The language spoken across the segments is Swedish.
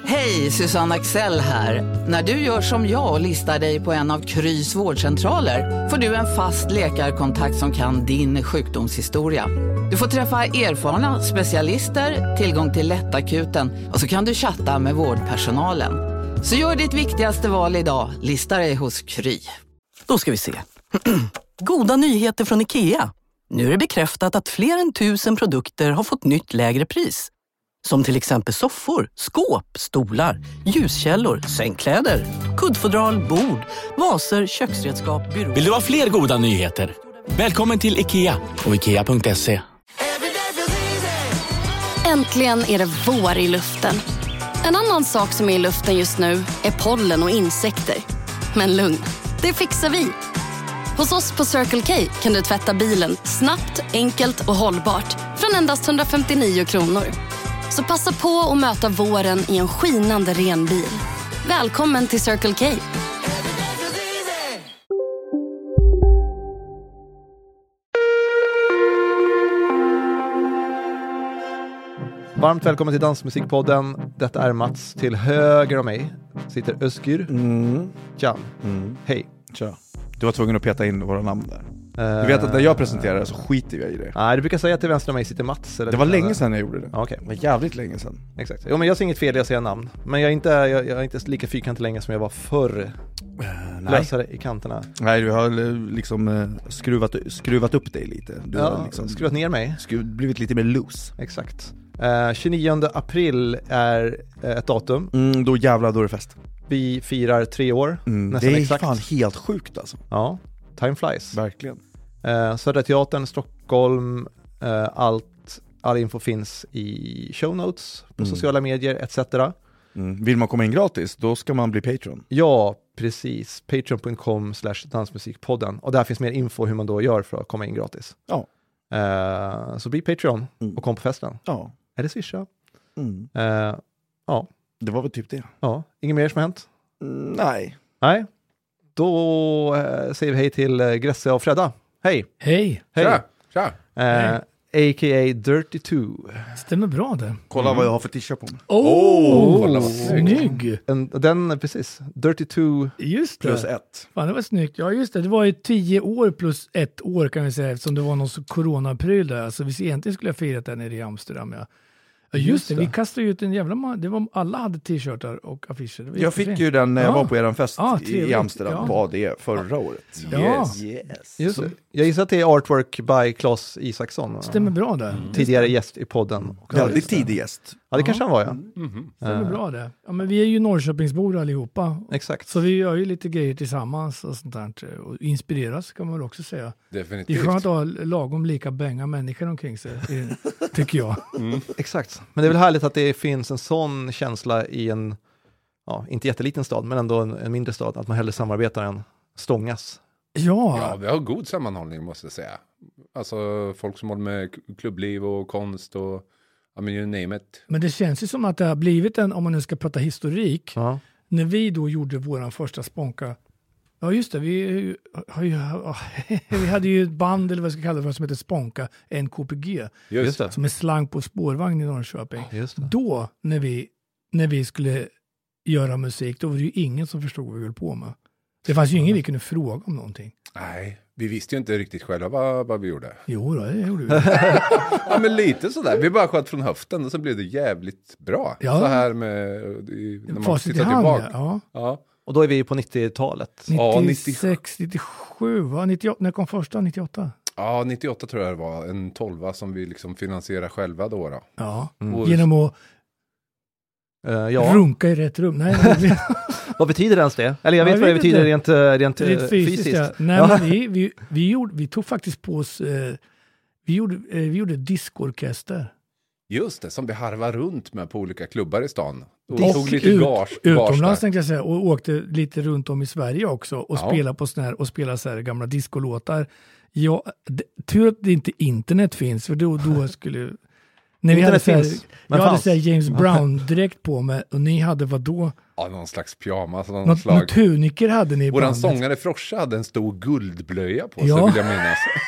Hej, Susanne Axel här. När du gör som jag och listar dig på en av Krys vårdcentraler får du en fast läkarkontakt som kan din sjukdomshistoria. Du får träffa erfarna specialister, tillgång till lättakuten och så kan du chatta med vårdpersonalen. Så gör ditt viktigaste val idag, lista dig hos Kry. Då ska vi se. Goda nyheter från IKEA. Nu är det bekräftat att fler än 1000 produkter har fått nytt lägre pris. Som till exempel soffor, skåp, stolar, ljuskällor, sängkläder, kuddfodral, bord, vaser, köksredskap, byråer. Vill du ha fler goda nyheter? Välkommen till IKEA och IKEA.se. Äntligen är det vår i luften. En annan sak som är i luften just nu är pollen och insekter. Men lugn, det fixar vi. Hos oss på Circle K kan du tvätta bilen snabbt, enkelt och hållbart från endast 159 kronor. Så passa på att möta våren i en skinande ren bil. Välkommen till Circle K. Varmt välkommen till Dansmusikpodden. Detta är Mats. Till höger om mig sitter Özgür. Tja. Hej. Tja. Du var tvungen att peta in våra namn där. Du vet att när jag presenterar så skiter jag i det. Nej, du brukar säga att till vänster om mig sitter Mats. Eller det var länge sedan jag gjorde det. Okay. Det var jävligt länge sedan. Exakt. Jo, men jag ser inget fel i att säga namn. Men jag är inte lika fyrkantig länge som jag var förr. Lösare i kanterna. Nej, du har liksom skruvat upp dig lite. Du har liksom skruvat ner mig. Blivit lite mer loose. Exakt. 29 april är ett datum. Då jävlar, då är det fest. Vi firar 3 år. Nästan det är exakt. Fan helt sjukt alltså. Ja, time flies. Verkligen. Södra Teatern, Stockholm. All info finns i show notes på sociala medier etc. Vill man komma in gratis, då ska man bli Patreon. Ja, precis. Patreon.com/dansmusikpodden. Och där finns mer info hur man då gör för att komma in gratis. Ja. Så bli Patreon och kom på festen. Ja. Är det swisha? Ja. Det var väl typ det. Ja. Inget mer som har hänt? Nej. Då säger vi hej till Gresse och Fredda. Hej. Hej. Tja. A.k.a. Dirty 2. Stämmer bra det. Kolla vad jag har för t-shirt på mig. Kolla vad snygg. Den, precis. Dirty 2 just det. Plus 1. Fan, det var snyggt. Ja, just det. Det var ju 10 år plus 1 år kan vi säga. Eftersom det var någon coronapryl där. Alltså vi egentligen skulle ha firat den nere i Amsterdam. Ja, just det. Vi kastade ut en jävla... alla hade t-shirtar och affischer. Jag fick ju den när jag var på eran fest i Amsterdam. Var det förra året. Yes. Just det. Jag gissar att det är artwork by Claes Isaksson. Stämmer bra där. Tidigare gäst i podden. Väldigt tidig gäst. Ja, det kanske han var, ja. Stämmer bra det. Ja, men vi är ju Norrköpingsbor allihopa. Exakt. Så vi gör ju lite grejer tillsammans och sånt där. Och inspireras kan man väl också säga. Definitivt. Det är skönt att ha lagom lika bänga människor omkring sig, tycker jag. Exakt. Men det är väl härligt att det finns en sån känsla i en, inte jätteliten stad, men ändå en mindre stad, att man hellre samarbetar än stångas. Ja, vi har god sammanhållning måste jag säga. Alltså folk som håller med klubbliv och konst och you name it. Men det känns ju som att det har blivit om man nu ska prata historik, när vi då gjorde våran första Spånka. Ja just det, vi hade ju ett band eller vad jag ska kalla det för som heter Spånka, NKPG. Just det. Som är slang på spårvagn i Norrköping. Just det. Då när vi skulle göra musik, då var det ju ingen som förstod vad vi höll på med. Det fanns ju ingen vi kunde fråga om någonting. Nej, vi visste ju inte riktigt själva vad vi gjorde. Jo då, det gjorde vi. Ja, men lite sådär. Vi bara sköt från höften och så blev det jävligt bra. Ja. Så här med... när man tittar tillbaka. Ja. Och då är vi på 90-talet. 96, 97, va? 98, när kom första? 98? Ja, 98 tror jag det var. En 12 som vi liksom finansierar själva då. Ja, genom att runka i rätt rum. Nej, vad betyder ens det? Eller jag vet vad det betyder rent fysiskt. Ja. Nej, men vi tog faktiskt på oss... Vi gjorde diskorkester. Just det, som vi harvar runt med på olika klubbar i stan. Och tog lite utomlands tänkte jag säga. Och åkte lite runt om i Sverige också. Och spelade så här gamla diskolåtar. Ja, tur att det inte internet finns. För då skulle... När vi hade jag hade så här James Brown direkt på mig. Och ni hade vad då? Ja, någon slags pyjamas. Något tuniker hade ni. Våran sångare Froscha hade en stor guldblöja på sig, vill jag minnas.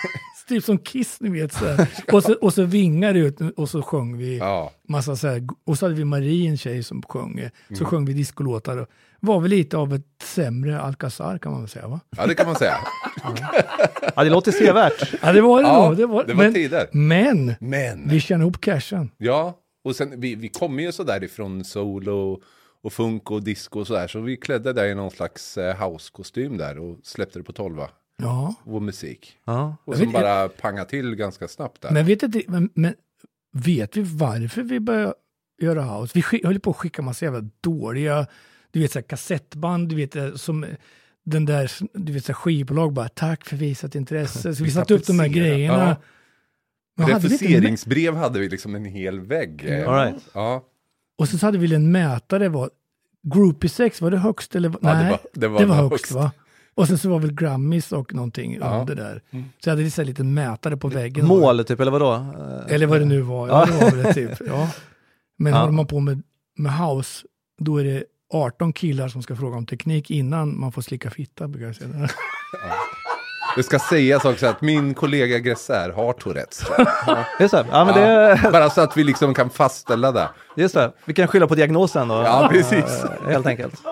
typ som Kiss, ni vet. Så här. och så vingar det ut och så sjöng vi massa så här. Och så hade vi Marie, en tjej som sjöng. Så sjöng vi discolåtar. Och var väl lite av ett sämre Alcazar, kan man väl säga, va? Ja, det kan man säga. Ja, det låter sevärt. Ja, det var det då. Det var tider. Men vi tjänade ihop cashen. Ja, och sen vi kommer ju så där ifrån solo och funk och disco och sådär. Så vi klädde där i någon slags house-kostym där och släppte det på 12. Ja. Och musik. Ja. Och så bara panga till ganska snabbt där. Men vet vi varför vi började göra house? Vi höll på att skicka massa jävla dåliga, du vet, så här, kassettband, du vet, som den där, du vet, så här, skivbolag bara, tack för visat intresse. Så vi satte upp de här grejerna. Ja. Refuseringsbrev hade vi liksom en hel vägg. All right. Ja. Och så hade vi en mätare, Groupie 6, var det högst? Eller? Nej, det var högst, va? Och sen så var väl Grammys och någonting under där. Så jag hade en liten mätare på väggen. Mål typ, eller vadå? Eller vad det nu var. Ja, det var det typ. Ja. Men håller man på med house, då är det 18 killar som ska fråga om teknik innan man får slicka fitta, brukar jag säga. Det ska sägas också att min kollega Gresser har Tourettes. Just det. Ja, men det... Bara så att vi liksom kan fastställa det. Just det. Vi kan skylla på diagnosen då. Ja, precis. Helt enkelt.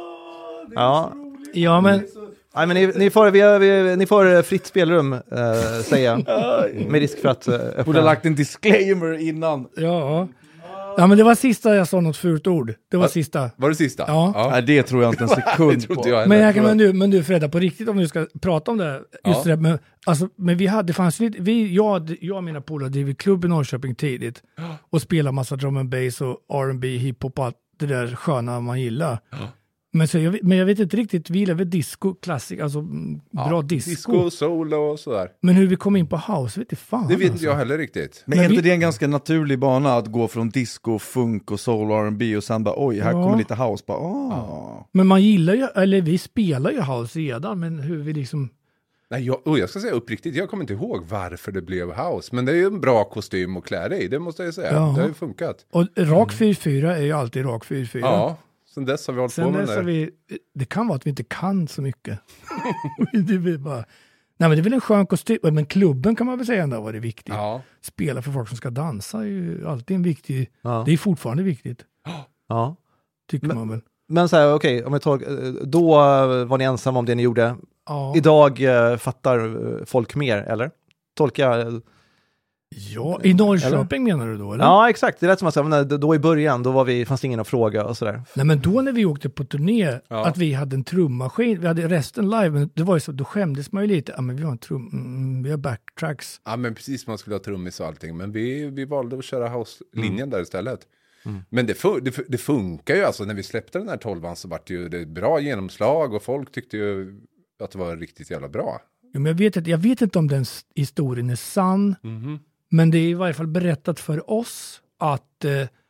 Ja, men... Nej, men ni får fritt spelrum, säga. Med risk för att öppna. Borde ha lagt en disclaimer innan. Ja, men det var sista jag sa något fult ord. Det var sista. Var det sista? Ja. Nej, det tror jag inte en sekund på. Men du Fredda, på riktigt, om du ska prata om det. Just det, men det fanns lite, jag och mina polare drev klubb i Norrköping tidigt. Och spelade massa drum and bass och R&B, hiphop och allt det där sköna man gillar. Men jag vet inte riktigt, vi gillar väl disco, klassik, alltså bra disco. Disco, solo och sådär. Men hur vi kom in på house, vet inte fan. Det vet inte jag heller riktigt. Men är inte det en ganska naturlig bana att gå från disco, funk och soul R&B och sen bara, oj, här kommer lite house. Bara, Men man gillar ju, eller vi spelar ju house redan, men hur vi liksom... Nej, jag ska säga uppriktigt, jag kommer inte ihåg varför det blev house. Men det är ju en bra kostym att klä dig i, det måste jag säga. Det har ju funkat. Och rak 4-4 är ju alltid rak 4-4. Ja. Sen dess har vi hållit på med det. Det kan vara att vi inte kan så mycket. Det blir bara... Nej, men det är väl en skön kostym. Men klubben kan man väl säga ändå var det viktigt. Ja. Spela för folk som ska dansa är ju alltid en viktig... Ja. Det är fortfarande viktigt. Ja. Tycker man väl. Men så här, okej, om jag tar... Då var ni ensamma om det ni gjorde. Ja. Idag fattar folk mer, eller? Tolkar... Ja, i Norrköping menar du då, eller? Ja, exakt. Det är rätt som man säger. Då i början, då fanns det ingen att fråga och sådär. Nej, men då när vi åkte på turné, att vi hade en trummaskin, vi hade resten live, men det var ju så, då skämdes man ju lite. Ja, men vi har vi har backtracks. Ja, men precis, man skulle ha trummis och allting. Men vi valde att köra house-linjen där istället. Men det funkar ju alltså. När vi släppte den här 12an så var det ju ett bra genomslag och folk tyckte ju att det var riktigt jävla bra. Ja, men jag vet inte om den historien är sann. Men det är i varje fall berättat för oss att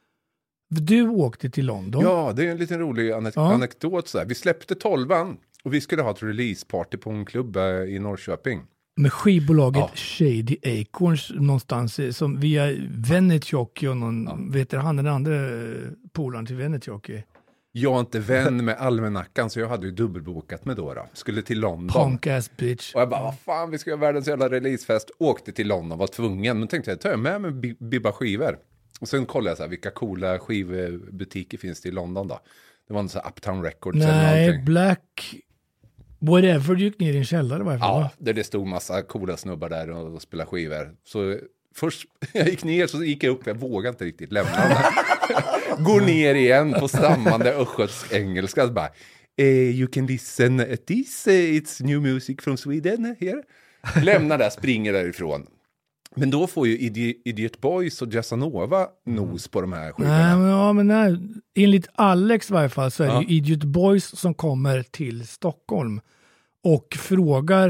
du åkte till London. Ja, det är en liten rolig anekdot. Så här. Vi släppte 12an och vi skulle ha ett releaseparty på en klubb i Norrköping. Med skivbolaget Shady Acorns någonstans som via Venetjoki och någon, vet du, han den andra polaren till Venetjoki. Jag är inte vän med almanackan så jag hade ju dubbelbokat med då. Skulle till London. Punk ass bitch. Och jag bara, vad fan, vi ska göra världens jävla releasefest. Åkte till London, var tvungen. Men tänkte jag, tar jag med mig bibba skivor. Och sen kollade jag så här, vilka coola skivbutiker finns det i London då. Det var en sån här Uptown Records eller någonting. Black... Whatever, du gick ner i en källare i varje fall. Ja, där det stod massa coola snubbar där och spelade skivor. Så först, jag gick ner så gick jag upp, jag vågade inte riktigt lämna den. Går ner igen på stammande östgötsk engelska. Bara, you can listen at this, it's new music from Sweden here. Lämnar där, springer därifrån. Men då får ju Idiot Boys och Jazzanova nos på de här skivorna. Nej, enligt Alex i varje fall så är det ju Idiot Boys som kommer till Stockholm och frågar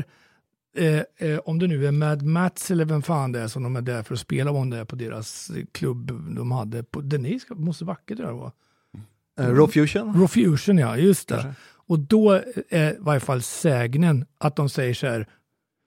om det nu är Mad Mats eller vem fan det är som de är där för att spela om det på deras klubb de hade på den måste vackert det var. Raw Fusion? Raw Fusion, ja, just det. Kanske. Och då är i varje fall sägnen att de säger så här,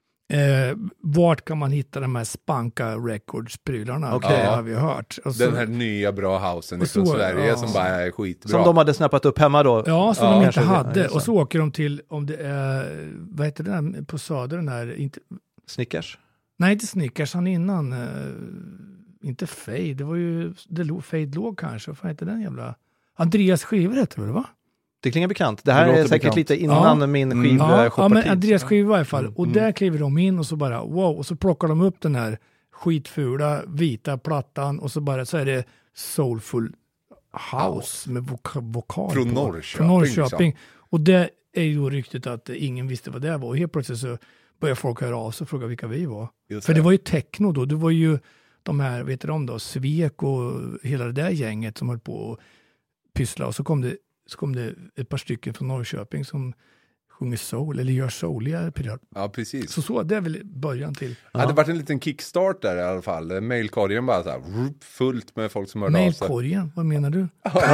vart kan man hitta de här Spanka Records-prylarna? Okay. Det har vi hört. Och den här nya bra housen från Sverige som bara är skitbra. Som de hade snappat upp hemma då? Ja, som de inte hade. Och så åker de till, om det är, vad heter den här på Söder, den här, inte... Snickers? Nej, inte Snickers, han innan. Inte Fade, det var ju Fade låg kanske. Vad fan heter den jävla? Andreas skivor heter det, va? Det klingar bekant. Det här är säkert bekant. Lite innan min skiv ja, men Andreas skivor i alla fall. Och där kliver de in och så bara wow. Och så plockar de upp den här skitfula vita plattan och så är det Soulful House med vokal från Norrköping. Liksom. Och det är ju ryktet att ingen visste vad det var. Och helt plötsligt så började folk höra av sig och fråga vilka vi var. För det var ju techno då. Det var ju de här, vet du om då, Svek och hela det där gänget som höll på och pyssla. Och så kom det ett par stycken från Norrköping som sjunger soul eller gör souligare. Ja, precis. Så det är väl början till. Ja. Det varit en liten kickstart där i alla fall. Mailkorgen bara så här, fullt med folk som hörde av sig. Mailkorgen? Vad menar du?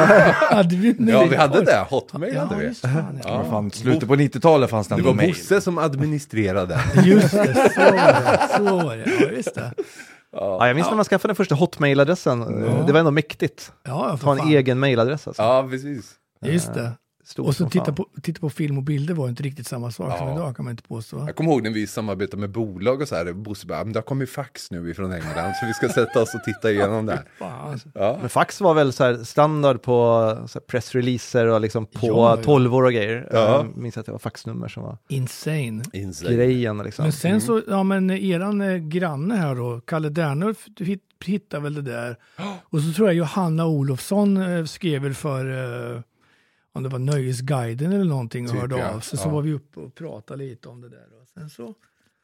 Vi hade det. Hotmail hade vi. Fan, slutet på 90-talet fanns det. Det var Bosse som administrerade. Just det, så var det. Ja, just det. Ja, jag minns när man skaffade den första hotmailadressen. Det var ändå mäktigt. Ja, ta en egen mailadress. Alltså. Ja, precis. Just det. Och så titta på film och bilder var inte riktigt samma sak som idag, kan man inte påstå. Jag kommer ihåg när vi samarbetade med bolag och så här. Bosse bara, men det har kommit fax nu ifrån England så vi ska sätta oss och titta igenom det. Ja. Men fax var väl så här standard på så här pressreleaser och liksom på 12 år och grejer. Jag minns att det var faxnummer som var insane. Grejen liksom. Men sen så, eran granne här då, Kalle Dernulf, hittade väl det där. Och så tror jag Johanna Olofsson skrev väl för om det var Nöjesguiden eller någonting och hörde av sig. Så var vi uppe och pratade lite om det där. Och sen så,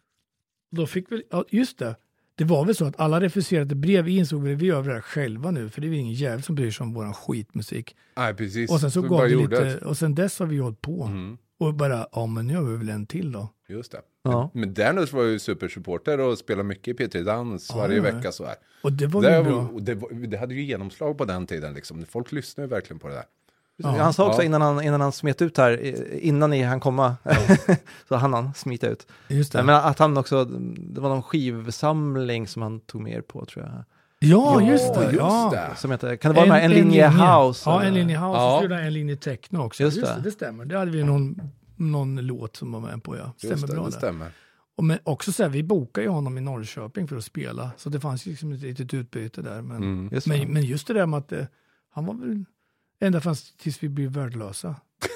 då fick vi, just det. Det var väl så att alla refuserade brev insåg vi gör det här själva nu. För det är ingen jävel som bryr sig om våran skitmusik. Nej, precis. Och sen så gav vi lite, och sen dess har vi hållit på. Och bara, men nu har vi väl en till då. Just det. Ja. Men Dernus var ju supersupporter och spelade mycket i P3 Dans varje vecka så här. Och det var ju bra. Det hade ju genomslag på den tiden liksom. Folk lyssnade ju verkligen på det där. Han sa också innan han smet ut här, innan ni han komma, så han smita ut. Just det. Men att han också, det var någon skivsamling som han tog med på, tror jag. Ja, just det. Som heter, kan det vara en linje house? Ja, en linje house. Och så gjorde en linje techno också. Just det stämmer. Det hade vi någon låt som var med på, Stämmer bra det stämmer. Och men också så här, vi bokade ju honom i Norrköping för att spela. Så det fanns ju liksom ett litet utbyte där. Men just det där med att han var väl ända fanns tills vi blev värdelösa.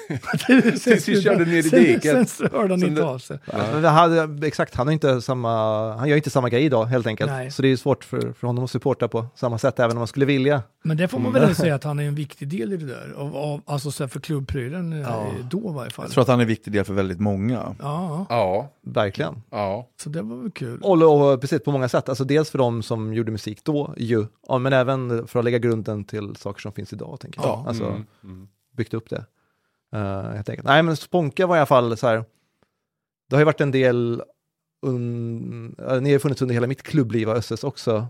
Tills vi körde ner i diket. Sen hörde han inte av sig. Exakt, han gör inte samma grej idag helt enkelt. Nej. Så det är svårt för honom att supporta på samma sätt även om man skulle vilja. Men det får man väl säga att han är en viktig del i det där. Alltså så för klubbprylen då i varje fall. Jag tror att han är en viktig del för väldigt många. Ja. Verkligen. Ja. Så det var väl kul. Och precis på många sätt. Alltså dels för de som gjorde musik då men även för att lägga grunden till saker som finns idag, tänker jag. Alltså byggt upp det. Helt enkelt. Nej, men Sponka var i alla fall så här. Det har ju varit en del ni har funnits under hela mitt klubbliv av Össes också.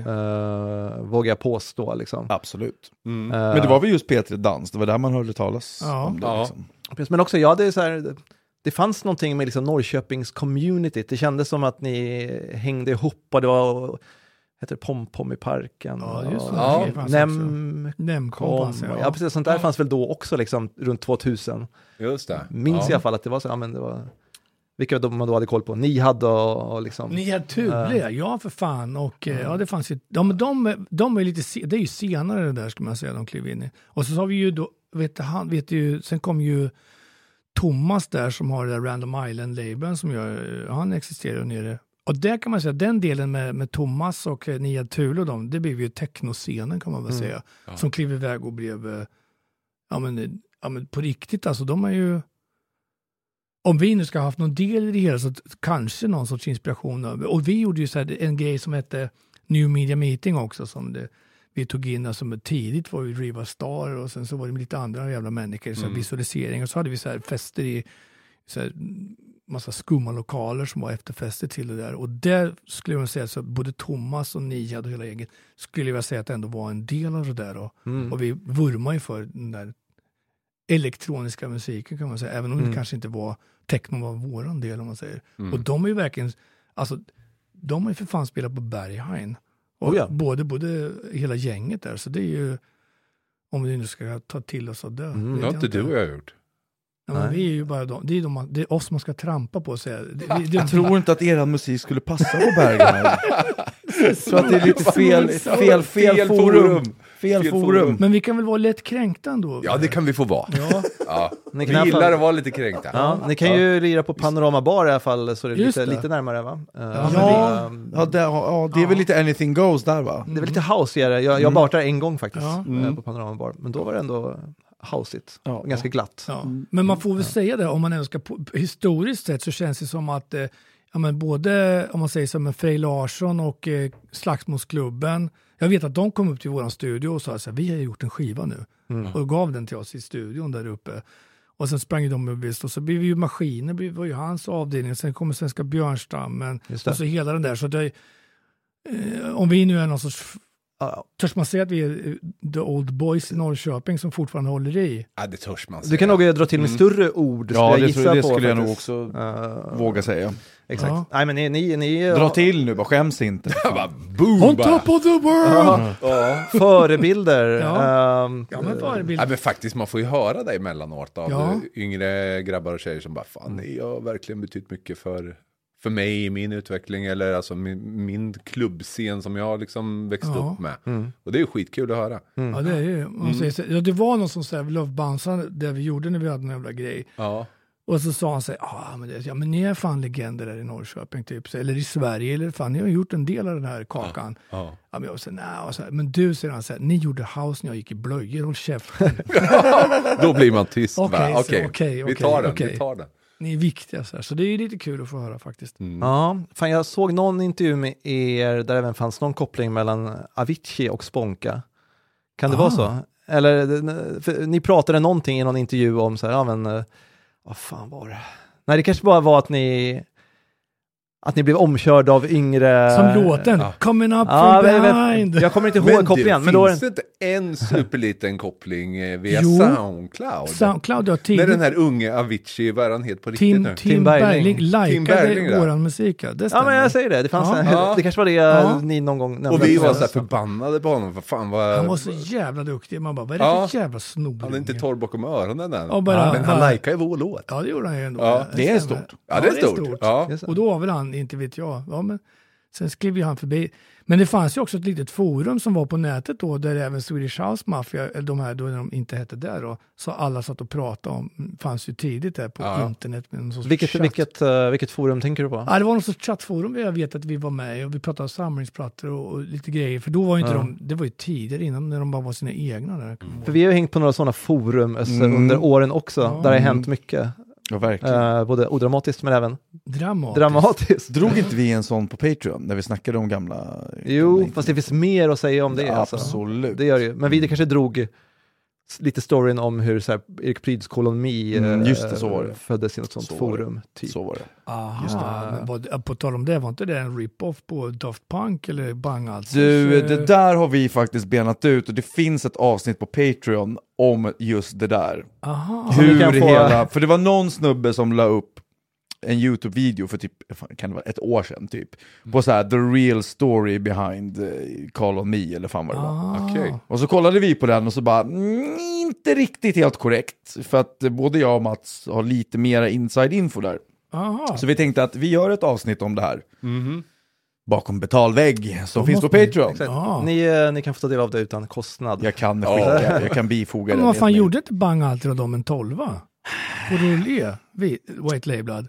Vågar jag påstå liksom. Absolut. Men det var väl just P3 Dans, det var där man hörde talas om det. Liksom. Men också, det är så här, det fanns någonting med liksom Norrköpings community. Det kändes som att ni hängde ihop och det var heter Pom-Pom i parken. Ja, just det. Nemkom. Ja, precis. Sånt där fanns väl då också liksom runt 2000. Just det. Minns i alla fall att det var så, men det var vilka man då hade koll på. Ni hade och liksom. Ni hade Tubliga, ja för fan. Och det fanns ju, de är lite, det är ju senare det där ska man säga, de klev in i. Och så har vi ju då, sen kom ju Thomas där som har det där Random Island-labeln som han existerar nere. Och där kan man säga, den delen med Thomas och Nia Thule och dem, det blev ju technoscenen kan man väl säga. Som klev iväg och blev, men på riktigt, alltså de är ju, om vi nu ska ha haft någon del i det hela så kanske någon sorts inspiration. Och vi gjorde ju så här, en grej som hette New Media Meeting också, som vi tog in, alltså tidigt var vi Riva Star och sen så var det lite andra jävla människor, så visualisering, och så hade vi så här fester i så här, massa skumma lokaler som var efterfester till det där. Och där skulle jag säga så både Thomas och Niad och hela gänget skulle jag säga att det ändå var en del av det där. Och vi vurmar ju för den där elektroniska musiken kan man säga. Även om det kanske inte var techno var våran del om man säger. Och de är ju verkligen, alltså de har ju för fan spelat på Berghain. Och både hela gänget där. Så det är ju, om vi nu ska ta till oss av det. Det har inte du och jag gjort. Ja, men vi är ju bara det är oss man ska trampa på. Så jag tror inte att er musik skulle passa på Berghain. Så att det är lite fel forum. Fel forum. Men vi kan väl vara lätt kränkta ändå? Ja, det kan vi få vara. Ja. Vi gillar att vara lite kränkta. Ja, ni kan ju lira på Panorama Bar i alla fall, så det är lite närmare, va? Det är väl lite anything goes där, va? Det är väl lite houseigare. Jag bartade en gång faktiskt på Panorama Bar, men då var det ändå houseigt. Ganska glatt. Ja. Men man får väl säga det, om man önskar historiskt sett så känns det som att både om man säger som Frej Larsson och Slagsmålsklubben, jag vet att de kom upp till våran studio och sa så här, vi har gjort en skiva nu och gav den till oss i studion där uppe. Och sen sprang de och visst, och så blev vi ju maskiner, det var ju hans avdelning, sen kommer Svenska Björnstammen och så hela den där, så det, om vi nu är någon sorts törs man säga att vi är the old boys i Norrköping som fortfarande håller i? Ja, det törs man säga. Du kan nog dra till med större ord. Ja, det skulle jag nog också våga säga. Exakt. Nej, men ni dra till nu, bara skäms inte. On top of the world! Förebilder. Men förebilder. Men faktiskt, man får ju höra det emellanåt av yngre grabbar och tjejer som bara, fan, ni har verkligen betytt mycket för mig i min utveckling, eller alltså min klubbscen som jag liksom växt upp med. Och det är ju skitkul att höra. Ja, det är ju. Det var någon som sa Love Bounce där vi gjorde när vi hade en jävla grej. Ja. Och så sa han så här, men ni är fan legender där i Norrköping typ, eller i Sverige, eller fan, ni har gjort en del av den här kakan. Ja, men jag sa, nej, men du, säger han så här, ni gjorde house när jag gick i blöjor, håll käften. Då blir man tyst. Okej, vi tar den. Ni är viktiga så det är lite kul att få höra faktiskt. Ja, fan, jag såg någon intervju med er där även fanns någon koppling mellan Avicii och Sponka. Kan det vara så? Eller ni pratade någonting i någon intervju om så här, vad fan var det? Nej, det kanske bara var att ni blev omkörda av yngre... Som låten, coming up from behind. Jag kommer inte ihåg kopplingen. Men finns det inte en superliten koppling via Soundcloud? Soundcloud, när den här unge Avicii, var han helt på riktigt nu? Tim Bergling likade våran musik. Det men jag säger det. Det fanns det kanske var det ni någon gång nämnde. Och vi var så här förbannade på honom. Han var så jävla duktig. Man bara, vad är det för jävla snobb? Han är inte torr bakom öronen än. Men han likade ju vår låt. Ja, det gjorde han ju ändå. Ja, det är stort. Ja, det är stort. Ja. Och då var väl han, inte vet jag. Ja, men sen skrev ju han förbi. Men det fanns ju också ett litet forum som var på nätet då, där även Swedish House Mafia, de här då när de inte hette där då, så alla satt och pratade om, fanns ju tidigt där på internet. Med en sorts vilket forum tänker du på? Ja, det var någon sorts chattforum jag vet att vi var med och vi pratade om samlingsplattor och lite grejer, för då var ju inte det var ju tider innan när de bara var sina egna där. För vi har ju hängt på några sådana forum under åren också, där det har hänt mycket. Ja, verkligen. Både odramatiskt men även dramatiskt. Drog inte vi en sån på Patreon när vi snackade om gamla... Jo, fast det finns mer att säga om det. Ja, absolut. Alltså. Det gör det ju. Men vi kanske drog lite storyn om hur så här, Erik Pryds koloni just det, så var det. Föddes i något sånt forum. Typ. Så var det. Men på tal om det, var inte det en rip-off på Daft Punk eller Bang Alls? Du, det där har vi faktiskt benat ut och det finns ett avsnitt på Patreon om just det där. Aha. För det var någon snubbe som la upp en YouTube-video för typ, kan det vara ett år sedan typ, på så här the real story behind Call on Me eller fan vad det var. Okay. Och så kollade vi på den och så bara inte riktigt helt korrekt, för att både jag och Mats har lite mera inside info där. Aha. Så vi tänkte att vi gör ett avsnitt om det här. Bakom betalvägg som finns på Patreon. Ni kan få ta del av det utan kostnad. Jag kan bifoga det. Men vad fan gjorde inte Bang alltid av dem en 12? På rullé? White Lablad?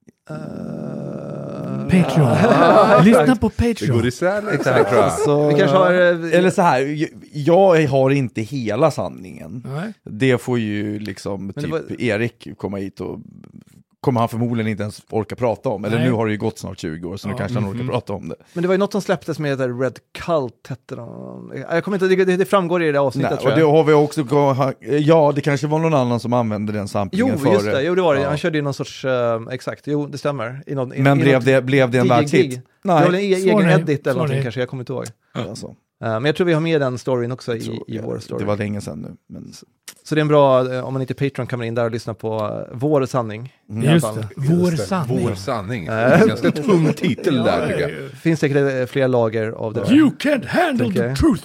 Patreon. Lyssna på Patreon. Det går isär lite. Alltså, vi kanske har, eller så här, jag har inte hela sanningen. Nej. Det får ju liksom typ Erik komma hit och kommer han förmodligen inte ens orka prata om. Eller nu har det ju gått snart 20 år, så nu kanske han orkar prata om det. Men det var ju något som släpptes med Red Cult, hette jag kommer inte, det framgår i det avsnittet. Nej, och det har vi också, ja, det kanske var någon annan som använde den samplingen före. Just det, det var det. Han körde ju någon sorts, exakt, det stämmer. Men blev det en världshit? Nej. Det var en egen edit eller någonting kanske, jag kommer inte ihåg. Alltså. Men jag tror vi har med den storyn också i vår story. Det var länge sedan nu. Men... Så det är en bra, om man inte Patreon kan man in där och lyssna på Vår sanning. Just det, Vår sanning. Vår sanning. Ganska tung titel där tycker jag. Finns säkert fler lager av det. You can't handle the truth.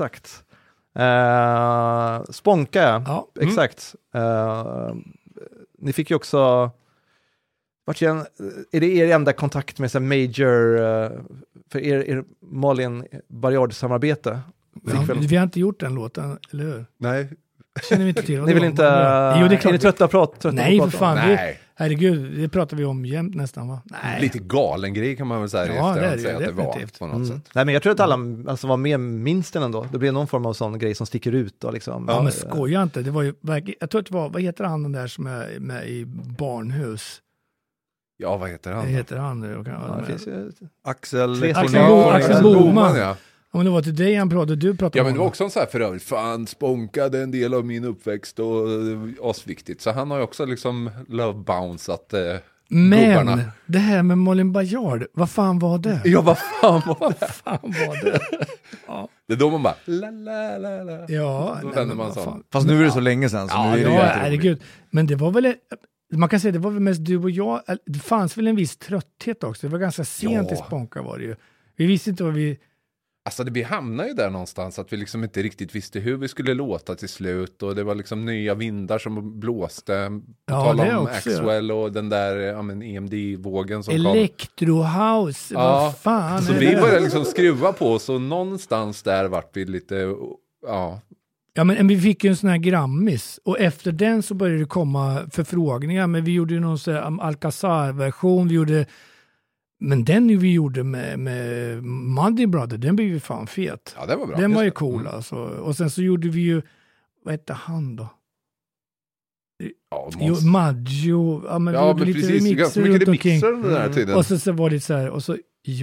Exakt. Sponka, exakt. ni fick ju också, är det er enda kontakt med så major, för er Malin Baryard-samarbete? Vi har inte gjort den låten, eller hur? Nej. Känner vi inte till. Ni vill inte, jo, det är klart. Är ni trötta att prata? Nej, för fan. Nej. Herregud, det pratar vi om jämt nästan, va? Nej. Lite galen grej kan man väl säga Ja, efter det är att det säga att det var definitivt. på något sätt. Nej, men jag tror att alla alltså, var med minst den ändå. Det blev någon form av sån grej som sticker ut. Och liksom, Ja, men skoja inte. Det var ju, jag tror att det var, vad heter han den där som är med i Barnhus? Ja, vad heter han? Vad heter han? Axel Boman. Ja. Om det var till dig han pratade, du pratade Ja, om men det var honom. också en sån här för övrigt, fan, Spånkade en del av min uppväxt och asviktigt. Så han har ju också liksom love-bounsat gubbarna. Men, det här med Malin Baryard, vad fan var det? Ja, vad fan var det? Vad fan var det? Ja, Det är då man bara, la la la la. ja Då nej, vänder men man vad så. fan. Fast nu är det så länge sedan, så nu är det Ja, jätteroligt. herregud. Men det var väl, man kan säga det var väl mest du och jag, det fanns väl en viss trötthet också. Det var ganska sent i Spånka var det ju. Vi visste inte vad vi... Alltså vi hamnade ju där någonstans att vi liksom inte riktigt visste hur vi skulle låta till slut och det var liksom nya vindar som blåste. Tala det om också, Axwell och den där EMD-vågen som kom. Electrohouse, vad fan så är vi det? började liksom skruva på så någonstans där vart vi lite, Ja, men vi fick ju en sån här Grammis och efter den så började det komma förfrågningar, men vi gjorde ju någon sån här Alcazar-version, vi gjorde, men den vi gjorde med Muddy Brother, den blev ju fan fet. Ja, det var bra. Den var ju cool alltså. Och sen så gjorde vi ju, vad hette han då? Ja, Jo, Maggio. Ja, men vi gjorde lite precis. Ganska mycket remixer den där tiden. Och så var det så här, och så,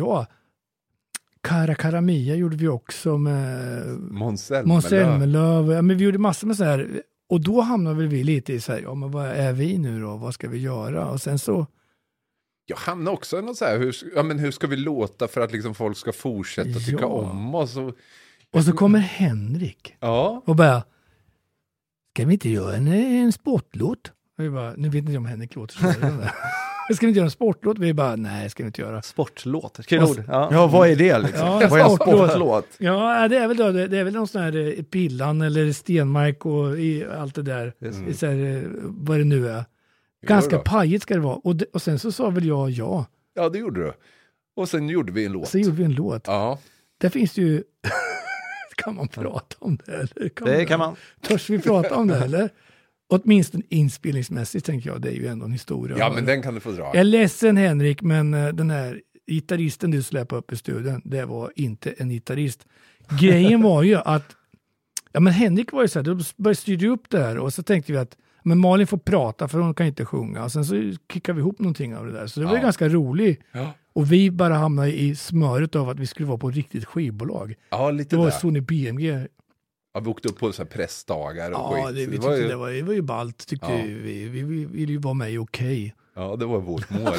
Cara Mia gjorde vi också med Måns Zelmerlöw. Ja, men vi gjorde massor med så här, och då hamnade vi lite i så här, ja men vad är vi nu då? Vad ska vi göra? Och sen så... Jag hamnade också i något så här, hur ska vi låta för att liksom folk ska fortsätta tycka om oss? Och så kommer Henrik. Ja. Och bara, ska vi inte göra en sportlåt? Och vi bara, nu vet inte om Henrik låter så. Ska vi inte göra en sportlåt? Vi bara, nej, ska vi inte göra. Sportlåt, kul ord. Ja, vad är det liksom? Ja, vad är en sportlåt? Ja, det är väl då, det är väl någon sån här Pillan eller Stenmark och i allt det där. Så här, vad det nu är. Ganska pajigt ska det vara. Och sen så sa väl jag ja. Ja, det gjorde du. Och sen gjorde vi en låt. Sen gjorde vi en låt. Ja. Där finns det ju... Kan man prata om det? Eller? Det kan man. Törs vi prata om det, eller? Åtminstone inspelningsmässigt tänker jag, det är ju ändå en historia. Ja, men den kan du få dra. Jag är ledsen Henrik, men den här gitarristen du släppte upp i studion, det var inte en gitarrist. Grejen var ju att, ja men Henrik var ju så här, då började styra upp det här och så tänkte vi att men Malin får prata för hon kan inte sjunga. Och sen så kickade vi ihop någonting av det där. Så det var ju ganska roligt. Ja. Och vi bara hamnade i smöret av att vi skulle vara på ett riktigt skivbolag. Ja, lite det var där. Sony BMG. Ja, vi åkte upp på så här pressdagar och skit. Det var ju ballt tyckte vi. Vi ville ju vara med i Okej. Ja, det var vårt mål.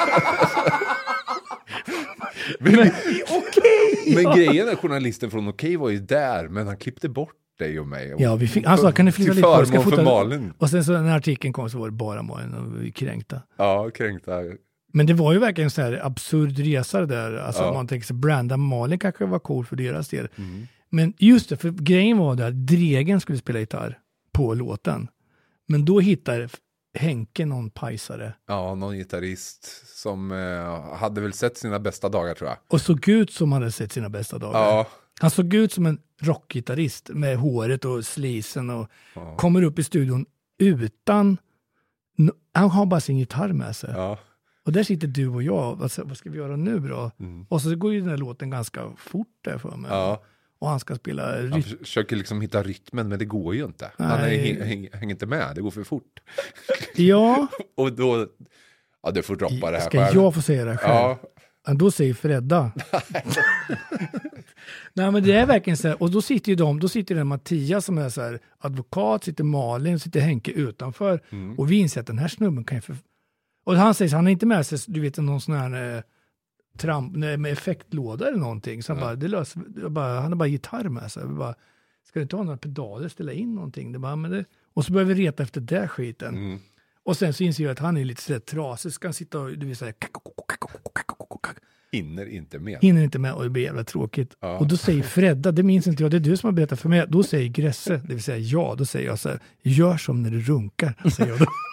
Men grejen är, journalisten från Okej var ju där, men han klippte bort dig och mig. Ja, vi fick, alltså kan ni flytta lite på? Ska fota Malin. Och sen så när artikeln kom så var det bara Malin och vi kränkta. Ja, kränkta. Men det var ju verkligen så här absurd resa där. Alltså om man tänker sig Branda Malin kanske var cool för deras del. Mm. Men just det, för grejen var det att Dregen skulle spela gitarr på låten. Men då hittade Henke någon pajsare. Ja, någon gitarrist som hade väl sett sina bästa dagar tror jag. Och såg ut som han hade sett sina bästa dagar. Ja. Han såg ut som en rockgitarrist med håret och slisen och kommer upp i studion utan... Han har bara sin gitarr med sig. Ja. Och där sitter du och jag. Vad ska vi göra nu då? Mm. Och så går ju den här låten ganska fort där för mig. Ja. Och han ska spela Han försöker liksom hitta rytmen, men det går ju inte. Nej. Han hänger inte med, det går för fort. Ja. Och då... Ja, du får droppa det här. Ska jag få säga det själv? Ja. Då säger Fredda. Nej, men det är verkligen så här. Och då sitter den Mattias som är så här advokat, sitter Malin, sitter Henke utanför. Mm. Och vi inser att den här snubben kan ju... Och han säger så, han är inte med sig, du vet, någon sån här med effektlåda eller någonting. Så han han har bara gitarr med sig. Bara, ska du inte ha några pedaler, ställa in någonting? Det bara, och så börjar vi reta efter det skiten. Mm. Och sen så inser jag att han är lite sådär trasig. Ska han sitta och du vet såhär... Hinner inte med och det blir jävla tråkigt. Ja. Och då säger Fredda, det minns inte jag, det är du som har berättat för mig. Då säger Gresse, det vill säga då säger jag så här, gör som när du runkar, säger jag då.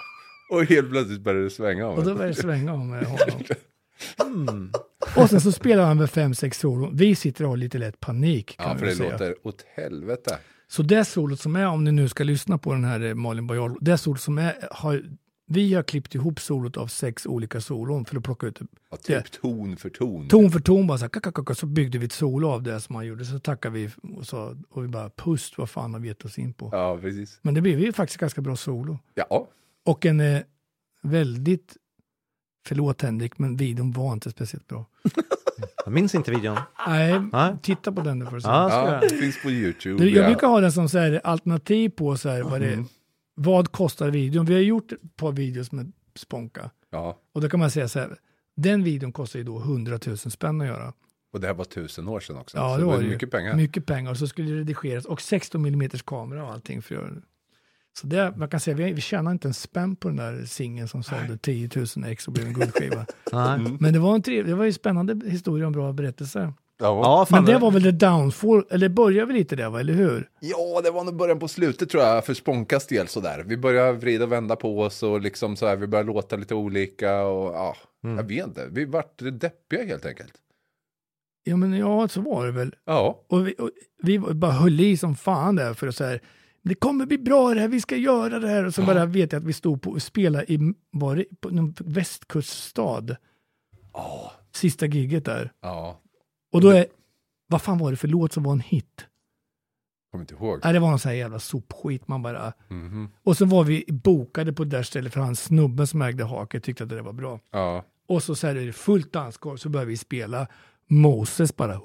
Och helt plötsligt började det svänga om. Och då började det svänga om med honom. Och sen så spelar han med 5-6 solon. Vi sitter och har lite lätt panik. Ja, för det låter åt helvete. Så det solot som är, om ni nu ska lyssna på den här Malin Bajal, det solot som är, vi har klippt ihop solot av 6 olika solon för att plocka ut ja, typ ton för ton. Ton för ton, bara så byggde vi ett solo av det som han gjorde. Så tackar vi och vi bara pust, vad fan har vi gett oss in på. Ja, precis. Men det blev ju faktiskt ganska bra solo. Ja. Och en väldigt, förlåt Henrik, men videon var inte speciellt bra. Jag minns inte videon. Nej, titta på den där för att se. Ja, det finns på YouTube. Jag brukar ha den som så här, alternativ på så här, vad kostar videon? Vi har gjort ett par videos med Sponka. Ja. Och då kan man säga så här, den videon kostar ju då 100 000 spänn att göra. Och det här var 1000 år sedan också. Ja, så det var mycket pengar. Mycket pengar. Och så skulle det redigeras. Och 16 mm kamera och allting för att göra det. Så det, man kan säga, vi tjänar inte en spänn på den där singeln som sålde 10 000 ex och blev en guldskiva. Men det var ju spännande historia och bra berättelser. Ja, men det var väl det downfall, eller började vi lite där, eller hur? Ja, det var nog början på slutet tror jag, för Sponkas del sådär. Vi började vrida och vända på oss och liksom så här, vi började låta lite olika och jag vet inte. Vi vart deppiga helt enkelt. Ja, men så var det väl. Ja. Och vi bara höll i som fan där för att så här, det kommer bli bra det här, vi ska göra det här. Och så bara vet jag att vi stod på och spelade på någon västkuststad. Sista giget där. Ja. Och då vad fan var det för låt som var en hit? Kommer inte ihåg. Nej, det var någon sån här jävla sopskit man bara. Och så var vi bokade på det där stället för han snubben som ägde haket tyckte att det var bra. Ja. Och så är det fullt dansgolv, så började vi spela Moses bara.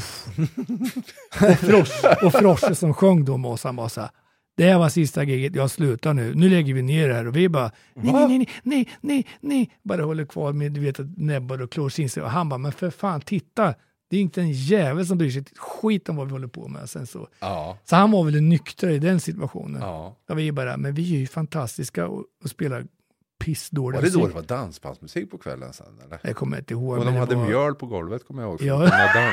och Frosse som sjöng då, Moses, han bara så här, det här var sista giget, jag slutar nu lägger vi ner det här. Och vi bara, nej, bara håller kvar med, du vet, näbbar och klår sin sig. Och han bara, men för fan, titta, det är inte en jävel som bryr sig skit om vad vi håller på med. Sen så han var väl en nykter i den situationen. Ja. Och vi bara, men vi är ju fantastiska och spelar pissdålig musik. Var det då det var dansbandsmusik på kvällen sen, eller? Jag kommer inte ihåg. Och de hade mjöl på golvet, kommer jag ihåg. Ja.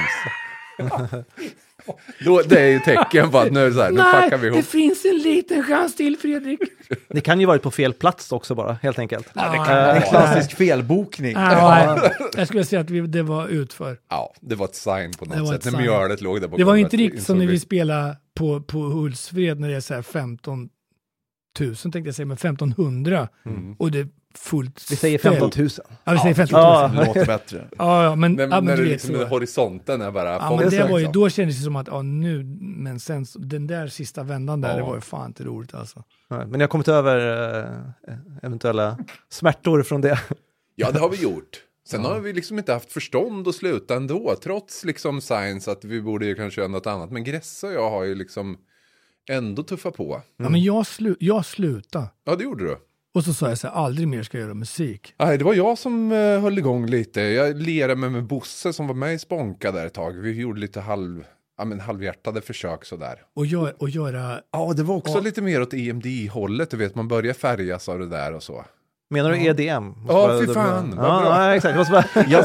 Dans. Då, det är ju tecken på att nu packar vi ihop. Det finns en liten chans till, Fredrik. Det kan ju varit på fel plats också bara, helt enkelt. En klassisk felbokning. Jag skulle säga att det var utför. Ja, det var ett sign på något sätt. När mjölet låg där på golvet. Det var inte riktigt som när vi spelade på Hultsfred när det är så här 15 000 tänkte jag säga, men 1500. Och det fullt. Vi säger 15 000. Ja, vi säger 15 000. Det låter bättre. Men när det liksom horisonten är bara... Ja, men det var ju, då kändes det som att, nu, men sen, den där sista vändan där, det var ju fan inte roligt alltså. Ja, men jag har kommit över eventuella smärtor från det. Ja, det har vi gjort. Sen har vi liksom inte haft förstånd att sluta ändå, trots liksom science att vi borde ju kanske göra något annat. Men Gressa och jag har ju liksom ändå tuffa på. Ja, men jag slutade. Ja, det gjorde du. Och så sa jag så här, aldrig mer ska jag göra musik. Nej, det var jag som höll igång lite. Jag lirade med Bosse som var med i Sponka där ett tag. Vi gjorde lite halvhjärtade försök sådär. Och göra... Ja, det var också lite mer åt EMD-hållet. Du vet, man börjar färgas av det där och så. Menar du EDM? Ja, fy fan. Ja, exakt. Jag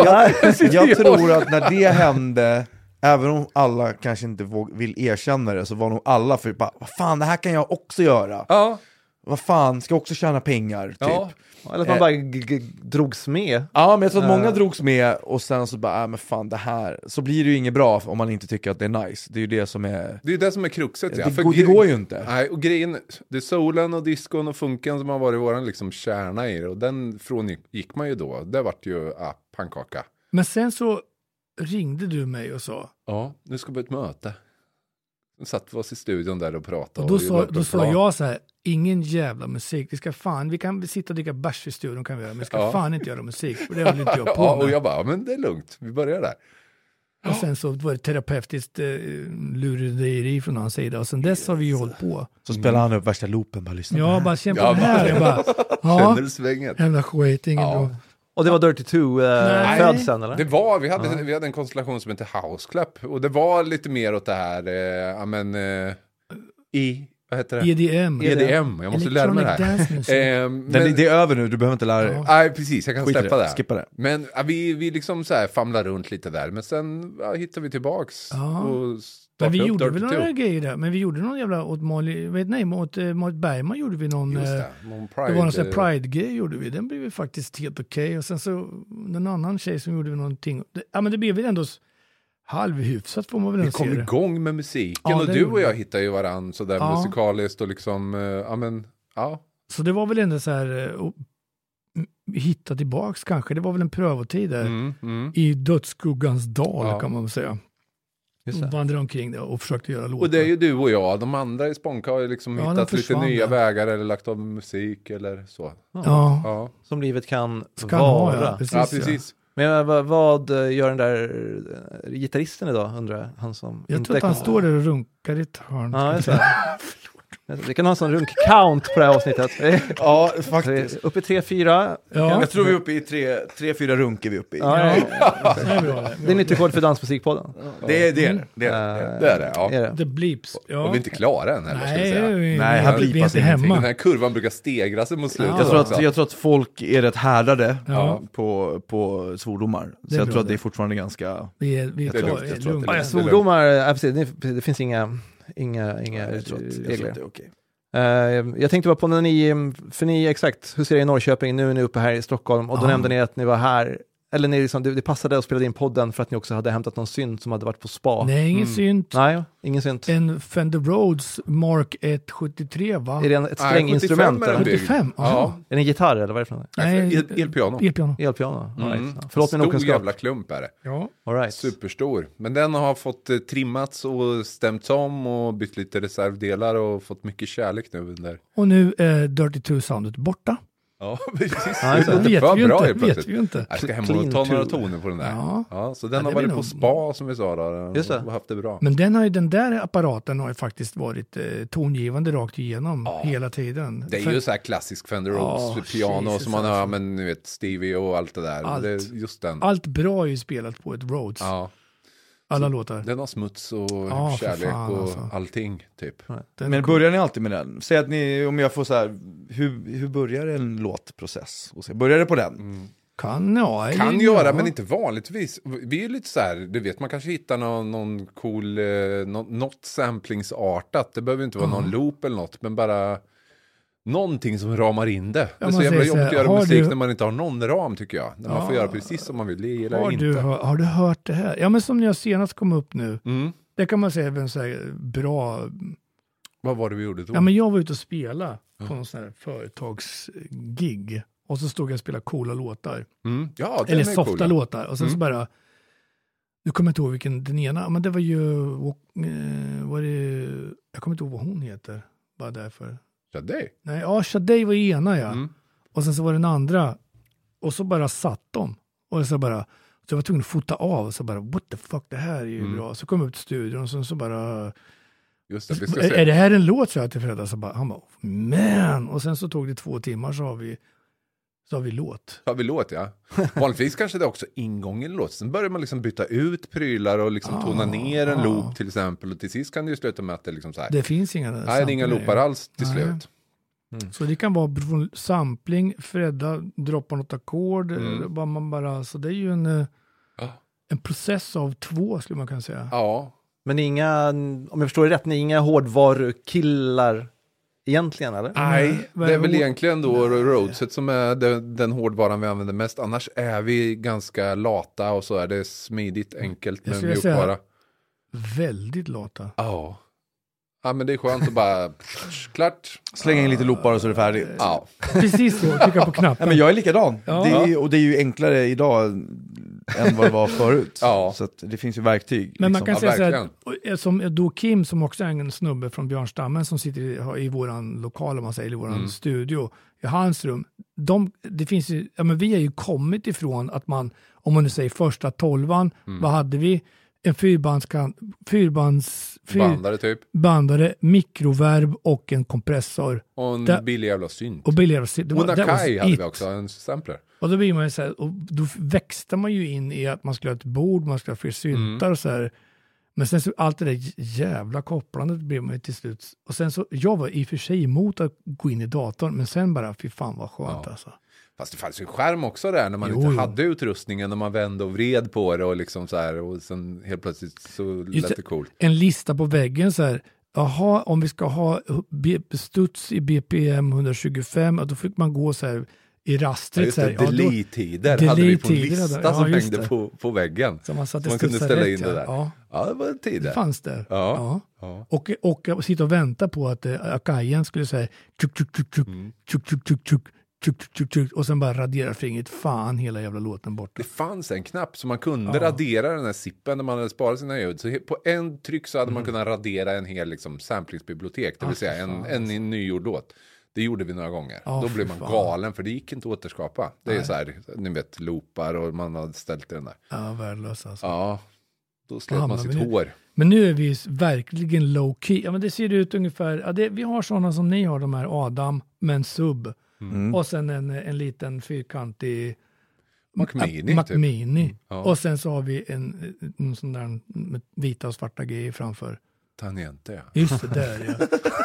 tror att när det hände, även om alla kanske inte vill erkänna det, så var nog alla för bara, vad fan, det här kan jag också göra. Ja. Vad fan, ska också tjäna pengar, typ. Ja. Eller att man bara drogs med. Ja, men jag tror att många drogs med och sen så bara, men fan, det här. Så blir det ju inget bra om man inte tycker att det är nice. Det är ju det som är... Det är det som är kruxet, ja. Det går ju inte. Nej, och grejen, det är soulen och diskon och funken som har varit våran liksom kärna i det. Och den från gick man ju då. Det vart ju pannkaka. Men sen så ringde du mig och sa... Ja, nu ska vi ett möte. Vi satt oss i studion där och pratade. Och då sa jag så här, ingen jävla musik. Vi kan sitta och dricka bärs i studion kan vi göra, men vi ska fan inte göra musik. För det håller inte jag på med. Och jag bara, men det är lugnt. Vi börjar där. Och sen så var det terapeutiskt lurendrejeri från hans sida. Och sen dess har vi ju hållit på. Så spelar han upp värsta loopen, bara lyssna. Ja, bara kämpa med här. Jag bara, känner du svängen? Jävla skit, ingen bra. Och det var Dirty 2 födseln, eller? Det var, vi hade en konstellation som heter House Club. Och det var lite mer åt det här, vad heter det? EDM, jag måste lära mig det här. Men det är över nu, du behöver inte lära dig. Nej, precis, jag kan släppa det. Skippa det. Men vi liksom så här famlar runt lite där. Men sen hittar vi tillbaks och Men vi gjorde väl några grejer där. Men vi gjorde någon jävla åt mot Bergman gjorde vi någon... Just det, det var någon sån här Pride-grej gjorde vi. Den blev ju faktiskt helt okej. Och sen så en annan tjej som gjorde vi någonting. Men det blev väl ändå halvhyfsat får man väl vi kom igång med musiken och du och jag hittade ju varann sådär musikaliskt och liksom, Så det var väl ändå så här... hitta tillbaks kanske. Det var väl en prövotid där i dödsskuggans dal kan man väl säga. Vandrade omkring det och försökte göra låtar. Och det är ju du och jag. De andra i Spånka har ju liksom hittat lite nya vägar eller lagt om musik eller så. Ja. Som livet kan vara. Precis. Men vad gör den där gitarristen idag, undrar han som... Jag tror att han står där och runkar i ett hörn. Ja, vi kan ha en sån runk-count på det här avsnittet. Ja, faktiskt. Uppe i 3-4. Ja. Jag tror vi är uppe i 3-4 runk är vi uppe i. Ja. Det är nytt rekord för Dansmusikpodden. Det är det. Ja. The bleeps. Ja. Och vi är inte klara än heller, ska vi säga. Nej, här blipas ingenting. Den här kurvan brukar stegra sig mot slutet. Jag tror att folk är rätt härdade på svordomar. Så jag tror att det är fortfarande ganska... Vi är lugnt. Svordomar, det finns inga regler. Okay. Jag tänkte bara på när ni exakt, hur ser det i Norrköping, nu är ni uppe här i Stockholm och då nämnde ni att ni var här, eller ni liksom, det passade att spela in podden för att ni också hade hämtat någon synt som hade varit på spa. Nej, ingen synt. Nej, ingen synt. En Fender Rhodes Mark 173 va? Är det ett stränginstrument? 75? Ja. Är det en gitarr eller vad är det för något? Nej, elpiano. Right. Förlåt min okunskap. Stor jävla klump är det. Ja. All right. Superstor. Men den har fått trimmats och stämts om och bytt lite reservdelar och fått mycket kärlek nu under. Och nu är Dirty Two-soundet borta. Ja, precis. Vet vi ju inte. Jag ska hem och ta några toner på den där. Ja, så den har varit på spa som vi sa då. Just det. Och haft det bra. Men den där apparaten har ju faktiskt varit tongivande rakt igenom hela tiden. Det är ju så här klassisk Fender Rhodes piano som man hör, men nu vet Stevie och allt det där. Det är just den. Allt bra är ju spelat på ett Rhodes. Ja. Alla låtar. Den har smuts och kärlek och allting typ. Men börjar ni alltid med den? Säg att ni, om jag får så här, hur börjar en låtprocess? Och så börjar det på den? Kan göra, men inte vanligtvis. Vi är lite så här, du vet, man kanske hittar någon cool, något samplingsartat. Det behöver inte vara någon loop eller något, men bara någonting som ramar in det. Det är så jävla jobbigt att göra musik när man inte har någon ram, tycker jag. När man får göra precis som man vill, det eller inte. Har du hört det här? Ja, men som jag senast kom upp nu. Det kan man säga är en så här bra... Vad var det vi gjorde då? Ja, men jag var ute och spela på någon sån här företagsgig. Och så stod jag och spelade coola låtar. Ja, eller softa låtar. Och sen så bara... Du kommer inte ihåg vilken den ena... Men det var ju... jag kommer inte ihåg vad hon heter. Bara därför. Shadej? Nej, Shadej var ena, ja. Och sen så var den andra. Och så bara satt de. Och så bara... Så jag var tvungen att fota av. Och så bara, what the fuck, det här är ju bra. Så kom jag upp till studion och så bara... Just det, vi ska se. Är det här en låt, så jag till Fredrik? Så bara, han bara, man. Och sen så tog det 2 timmar så har vi låt. Har vi låt, ja. Vanligtvis kanske det är också ingången låt. Sen börjar man liksom byta ut prylar och liksom tona ner en loop till exempel. Och till sist kan det ju sluta med att det liksom så här. Det finns inga. Nej, det är inga loopar alls till slut. Så det kan vara sampling, Fredda droppar något ackord. Så det är ju en process av 2 skulle man kunna säga. Ja. Men inga, om jag förstår det rätt, ni är inga hårdvarukillar egentligen, eller? Nej, det är väl egentligen då Rhodeset som är den hårdvaran vi använder mest. Annars är vi ganska lata och så är det smidigt, enkelt med mjukvara. Väldigt lata. Ja. Ja, men det är skönt att bara klart. Slänga in lite loopar och så är det färdigt. Ja. Precis så, trycka på knappen. Ja, men jag är likadan. Och det är ju enklare idag än vad det var förut. Så att det finns ju verktyg. Men man kan säga så här, som då Kim som också är en snubbe från Björnstammen som sitter i våran lokal, om man säger, i våran studio, i hans rum. Det finns ju, men vi har ju kommit ifrån att man, om man nu säger första 12:an, vad hade vi? En bandare typ. Bandare, mikroverb och en kompressor. Och en billig jävla synt. Och Nakai hade vi också, en sampler. Och då blir man ju så här, och då växte man ju in i att man skulle ha ett bord, man skulle ha fler syntar och så här. Men sen så allt det där jävla kopplandet blev man ju till slut. Och sen så, jag var i och för sig emot att gå in i datorn, men sen bara, fy fan vad skönt alltså. Fast det fanns ju skärm också där när man inte hade utrustningen, när man vände och vred på det och liksom så här, och sen helt plötsligt så lät det coolt. En lista på väggen så här, jaha, om vi ska ha studs i BPM 125, då fick man gå så här i rastret. Delete-tider hade vi på en lista som hängde på väggen. Så man kunde ställa in det där. Ja, det var en tid där. Det fanns där. Ja. Och sitta och vänta på att Akajen skulle säga och sen bara radera fingret. Fan, hela jävla låten borta. Det fanns en knapp så man kunde radera den här zippen när man hade sparat sina ljud. Så på en tryck så hade man kunnat radera en hel liksom, samplingsbibliotek. Det vill säga en nygjord låt. Det gjorde vi några gånger. Då blev man galen för det gick inte att återskapa. Det är så här, ni vet, loopar och man hade ställt den där. Ja, värdelös alltså. Ja, då slet man sitt hår. Men nu är vi verkligen low key. Ja, men det ser ut ungefär, vi har sådana som ni har, de här Adam, men sub. Och sen en liten fyrkantig Mac Mini. Typ. Och sen så har vi en sån där med vita och svarta grejer framför. Tangente, ja. Just det, där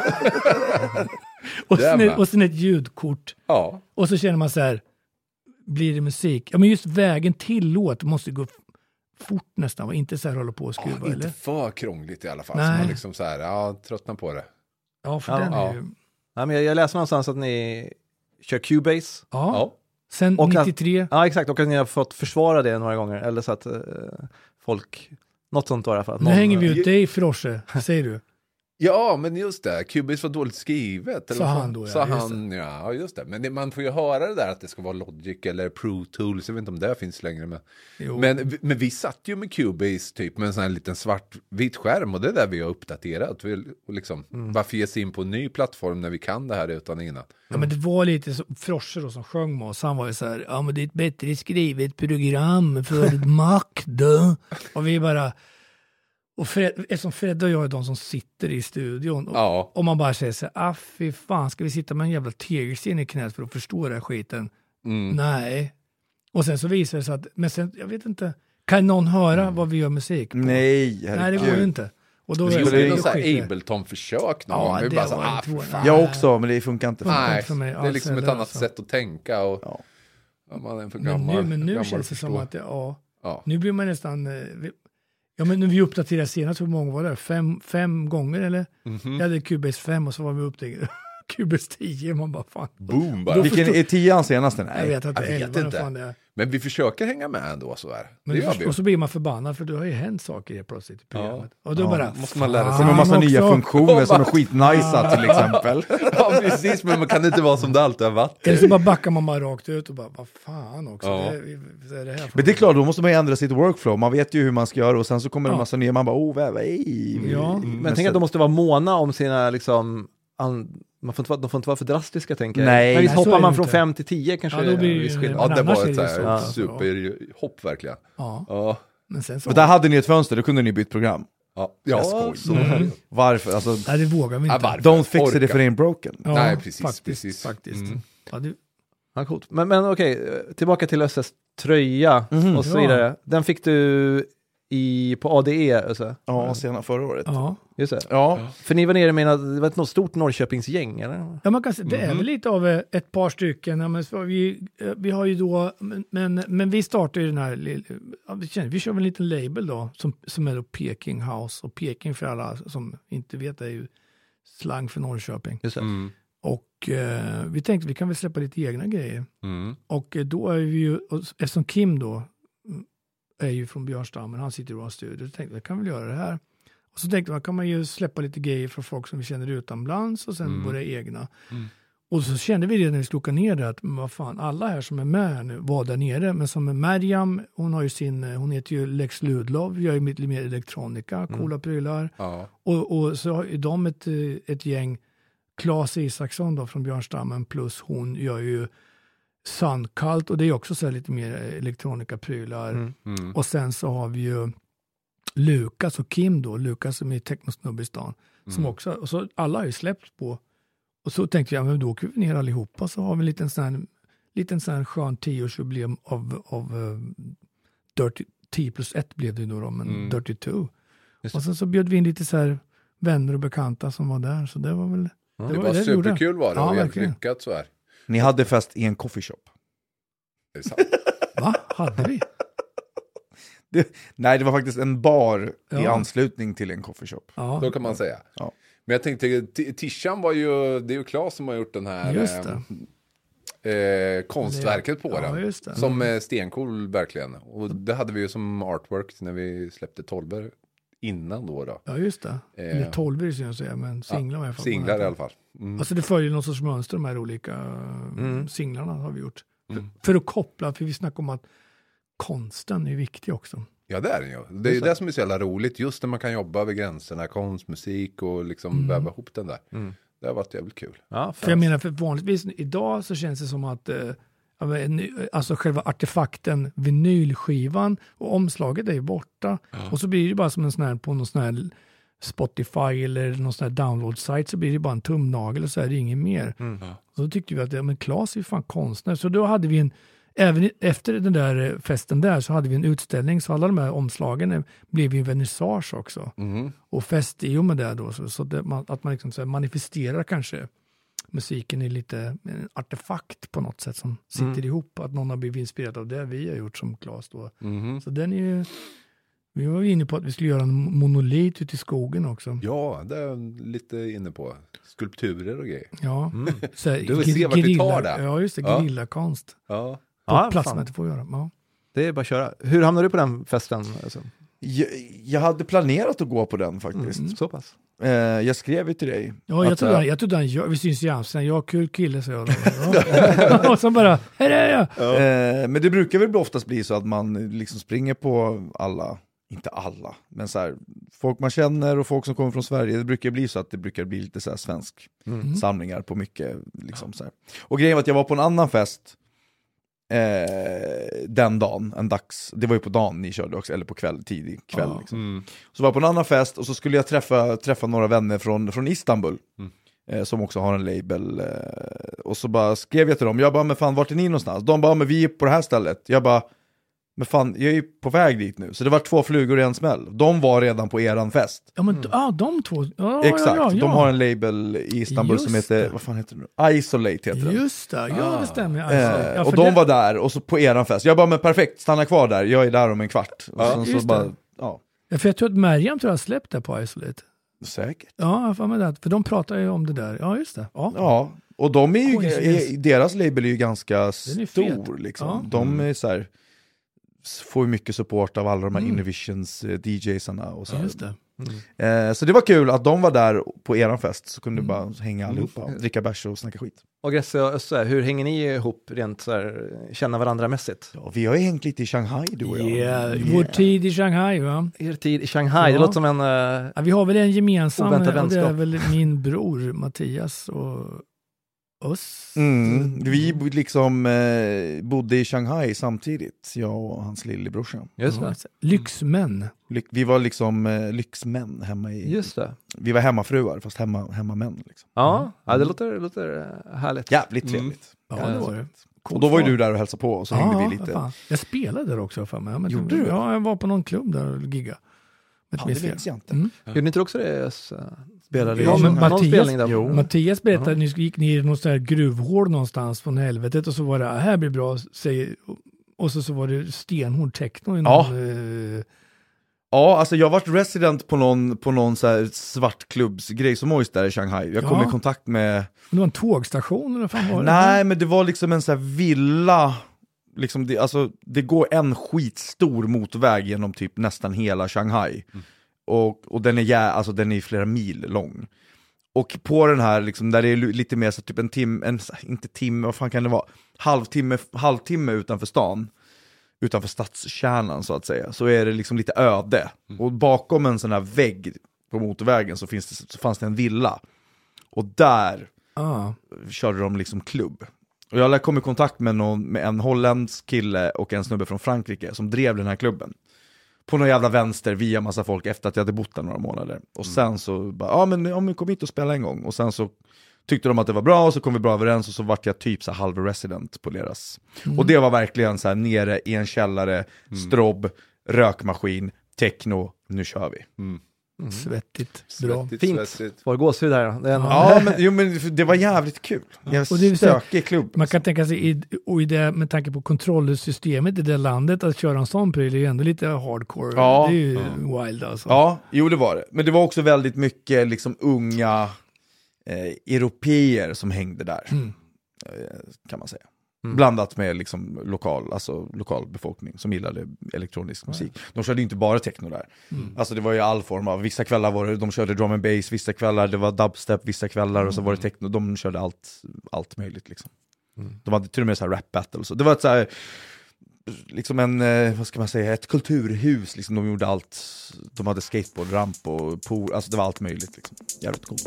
ja. och sen ett ljudkort. Ja. Och så känner man så här, blir det musik? Ja, men just vägen till låt måste gå fort nästan, va? Inte så här hålla på och skruva, eller? Inte för krångligt i alla fall. Så man liksom så här, tröttnar på det. Ja, för den är ju... Ja, men jag läser någonstans att ni kör Cubase. Ja. Sen 93. Ja, exakt. Och att ni har fått försvara det några gånger. Eller så att folk... Något sånt var i alla fall. Nu hänger vi ut dig, Frosche, säger du. Ja, men just det. Cubase var dåligt skrivet. Sa han då, ja. Just det. Men man får ju höra det där att det ska vara Logic eller Pro Tools. Jag vet inte om det finns längre. Men vi satt ju med Cubase typ med en sån här liten svart-vit skärm. Och det är där vi har uppdaterat. Liksom, varför ge sig in på en ny plattform när vi kan det här utan innan? Ja, men det var lite så, Frosche då som sjöng med oss. Han var ju så här, ja men det är ett bättre skrivet program för ett Mac då. Och vi bara... Och eftersom Fred och jag är de som sitter i studion och man bara säger så här, fy fan, ska vi sitta med en jävla tegelsten i knät för att förstå den här skiten? Nej. Och sen så visar det sig att, men sen, jag vet inte, kan någon höra vad vi gör musik på? Nej, det går ju inte. Och då är det någon sån här Ableton-försök någon gång. Det bara jag också, men det funkar inte för mig. Det är liksom ett annat sätt att tänka och man är för gammal. Men nu känns det som att nu blir man nästan... Ja, men när vi uppdaterade senast, hur många var det? Fem gånger, eller? Jag hade Cubase 5 och så var vi uppdaterade Cubase 10. Man bara, fan. Boom, bara. Vilken är 10an senaste? Nej, jag vet att det är 11. Fan det är. Men vi försöker hänga med ändå så här. Och så blir man förbannad för det har ju hänt saker helt plötsligt i programmet. Och då bara... måste man lära sig. Med en massa nya funktioner som är skitnajsa till exempel. Ja, precis. Men man kan inte vara som det alltid har varit. Eller så bara backar man bara rakt ut och bara, vad fan också. Det här men det är klart, då måste man ju ändra sitt workflow. Man vet ju hur man ska göra och sen så kommer det en massa nya. Man bara, Men tänk att de måste vara måna om sina liksom... de får inte vara för drastiska, tänker jag. Nej. Men visst hoppar man från 5 till 10 kanske. Ja, då blir det var ett så här superhopp verkligen. Ja. Men sen så... Där hade ni ett fönster, då kunde ni byta program. Ja. Varför? Alltså, nej, det vågar vi inte. Don't fix it if it ain't broken. Ja, nej, precis. Faktiskt. Ja, coolt. Men okej, tillbaka till Össes tröja och så vidare. Den fick du på ADE, alltså. Ja, senare förra året. Ja. Just det. Ja. För ni var nere med det var ett något stort Norrköpingsgäng, eller? Ja, man kan säga, det är väl lite av ett par stycken. Ja, men vi har ju då, men vi startar ju den här, vi kör väl en liten label då, som är då Peking House. Och Peking, för alla som inte vet, är ju slang för Norrköping. Just det. Och vi tänkte vi kan väl släppa lite egna grejer. Och då är vi ju, eftersom Kim då är ju från Björnstammen, han sitter i vår studio, så tänkte vi kan väl göra det här. Och så tänkte man, kan man ju släppa lite grejer från folk som vi känner utomlands och sen våra egna. Och så kände vi det när vi skulle åka ner där, att vad fan, alla här som är med här nu var där nere, men som är Merjam, hon har ju hon heter ju Lex Ludlov, gör ju lite mer elektronika, coola prylar. Och så har ju de ett gäng, Claes Isaksson då från Björnstammen, plus hon gör ju Sandkallt, och det är också så här lite mer elektronika-prylar. Och sen så har vi ju Lukas och Kim då, Lukas som är technosnubbe i stan, som också, och så alla har ju släppts på, och så tänkte jag, men då åker vi ner allihopa, så har vi en liten sån här skön 10-årsjubileum av Dirty 10+1 blev det då, men Dirty 2. Och sen så bjöd vi in lite så här vänner och bekanta som var där, så det var väl det var superkul var det, och helt lyckat så här. Ni hade fest i en coffeeshop. Är det sant? Va? Hade vi? Nej, det var faktiskt en bar i anslutning till en coffeeshop. Ja. Då kan man säga. Ja. Men jag tänkte, Tishan var ju, det är ju Claes som har gjort den här Just konstverket på den. Just det. Som är stencool verkligen. Och det hade vi ju som artwork när vi släppte 12 innan då. Ja, just det. Eller 12 skulle jag säga, men singlar i alla fall. Singlar i alla fall. Alltså det följer någon sorts mönster, de här olika singlarna har vi gjort. För att koppla, för vi snackar om att konsten är viktig också. Ja, det är den ju. Det är ju det som är så jävla roligt. Just när man kan jobba över gränserna, konst, musik och liksom väva ihop den där. Det har varit jävligt kul. Ja, för jag menar, för vanligtvis idag så känns det som att alltså själva artefakten, vinylskivan och omslaget är ju borta. Och så blir det bara som en sån här, på någon sån här Spotify eller någon sån här download-site, så blir det bara en tumnagel och så är det inget mer. Så då tyckte vi att men Claes är ju fan konstnär. Så då hade vi även efter den där festen där så hade vi en utställning, så alla de här omslagen blev ju en vernissage också. Och fest i och med det då, så att man liksom så här manifesterar kanske musiken i lite en artefakt på något sätt som sitter ihop, att någon har blivit inspirerad av det vi har gjort som Claes då. Så den är ju, vi var inne på att vi skulle göra en monolit ute i skogen också. Ja, det är jag lite inne på. Skulpturer och grejer. Ja. Så här, du vill se vart vi tar det. Ja, just det, gerillakonst. Ja. På plats man inte får göra. Ja. Det är bara att köra. Hur hamnade du på den festen? Alltså? Jag hade planerat att gå på den faktiskt. Så pass. Jag skrev ju till dig. Ja, jag trodde vi syns i Amsterdam. Jag kul kille, så jag. Ja. Och så bara, här är jag. Men det brukar väl oftast bli så att man liksom springer på alla, inte alla, men så här, folk man känner och folk som kommer från Sverige. Det brukar bli så att det brukar bli lite så här svensk samlingar på mycket. Liksom så här. Och grejen var att jag var på en annan fest den dagen, det var ju på dagen ni körde också, eller på tidig kväll liksom. Så var jag på en annan fest och så skulle jag träffa några vänner från Istanbul som också har en label och så bara skrev jag till dem, jag bara, men fan, vart är ni någonstans? De bara, men vi är på det här stället. Jag bara, men fan, jag är ju på väg dit nu. Så det var 2 flugor i en smäll. De var redan på eran fest. Ja, men de två. Ja, exakt, ja. De har en label i Istanbul just som heter, vad fan heter det? Isolate heter den. Just det, det stämmer. Och de var där, och så på eran fest. Jag bara, men perfekt, stanna kvar där. Jag är där om en kvart. Och så bara, för jag tror att Mariam har släppt det på Isolate. Säkert. Ja, för de pratar ju om det där. Ja, just det. Ja, och de är ju, deras label är ju ganska stor liksom. De är så här, får ju mycket support av alla de här Innovisions DJsarna och så. Ja, just det. Så det var kul att de var där på eran fest, så kunde bara hänga allihopa och dricka bärs och snacka skit. Och Gresse och Össe, hur hänger ni ihop rent så här, känna varandra mässigt? Ja, vi har ju hängt lite i Shanghai, du och jag. Vår tid i Shanghai, va? Er tid i Shanghai, det låter som en vi har väl en gemensam, och det är väl min bror Mattias och oss. Vi liksom bodde i Shanghai samtidigt, jag och hans lillebrorsa. Just det. Lyxmän. Vi var liksom lyxmän hemma i. Just det. Vi var hemmafruar, fast hemmamän liksom. Ja, det låter härligt. Jävligt trevligt. Ja, det var det. Och då var ju du där och hälsade på, och så hängde vi lite. Fan. Jag spelade där också för mig. Gjorde du? Ja, jag var på någon klubb där och giggade. Det vet jag inte. Gjorde ni inte också det? Spelade ja, men Mattias berättade att ni gick ner i något sånt här gruvhål någonstans från helvetet, och så var det, här blir bra, och så var det stenhård techno i någon, Ja, alltså jag har varit resident på någon så här svartklubbsgrej som Moist där i Shanghai. Jag kom i kontakt med... Det var en tågstation eller vad fan var det? Nej, men det var liksom en så här villa. Liksom det går en skitstor motorväg genom typ nästan hela Shanghai. Och den är den är flera mil lång. Och på den här liksom, där det är lite mer så typ inte timme, vad fan kan det vara? Halvtimme utanför stan. Utanför stadskärnan så att säga, så är det liksom lite öde. Och bakom en sån här vägg på motorvägen så fanns det en villa. Och där körde de liksom klubb. Och jag kom i kontakt med en holländsk kille och en snubbe från Frankrike som drev den här klubben. På någon jävla vänster via massa folk efter att jag hade bott där några månader. Och sen så bara, men kom hit och spela en gång. Och sen så tyckte de att det var bra, och så kom vi bra överens, och så vart jag typ så halv resident på deras. Och det var verkligen så här nere i en källare, strobb, rökmaskin, techno, nu kör vi. Svettigt. Bra. Fint. Var gåshud här. Men det var jävligt kul. Stökig klubb. Man kan tänka sig, med tanke på kontrollsystemet i det landet, att köra en sån pryl är ju ändå lite hardcore. Ja. Det är ju wild alltså. Ja, jo det var det. Men det var också väldigt mycket liksom unga europeer som hängde där. Kan man säga. Blandat med liksom lokal befolkning som gillade elektronisk musik. De körde inte bara techno där. Alltså det var ju all form av, vissa kvällar de körde drum and bass, vissa kvällar det var dubstep, vissa kvällar och så var det techno. De körde allt möjligt liksom. De hade till och med så här rap battle. Så det var ett så här, liksom vad ska man säga, ett kulturhus liksom. De gjorde allt. De hade skateboardramp och pool, alltså det var allt möjligt liksom. Jävligt coolt.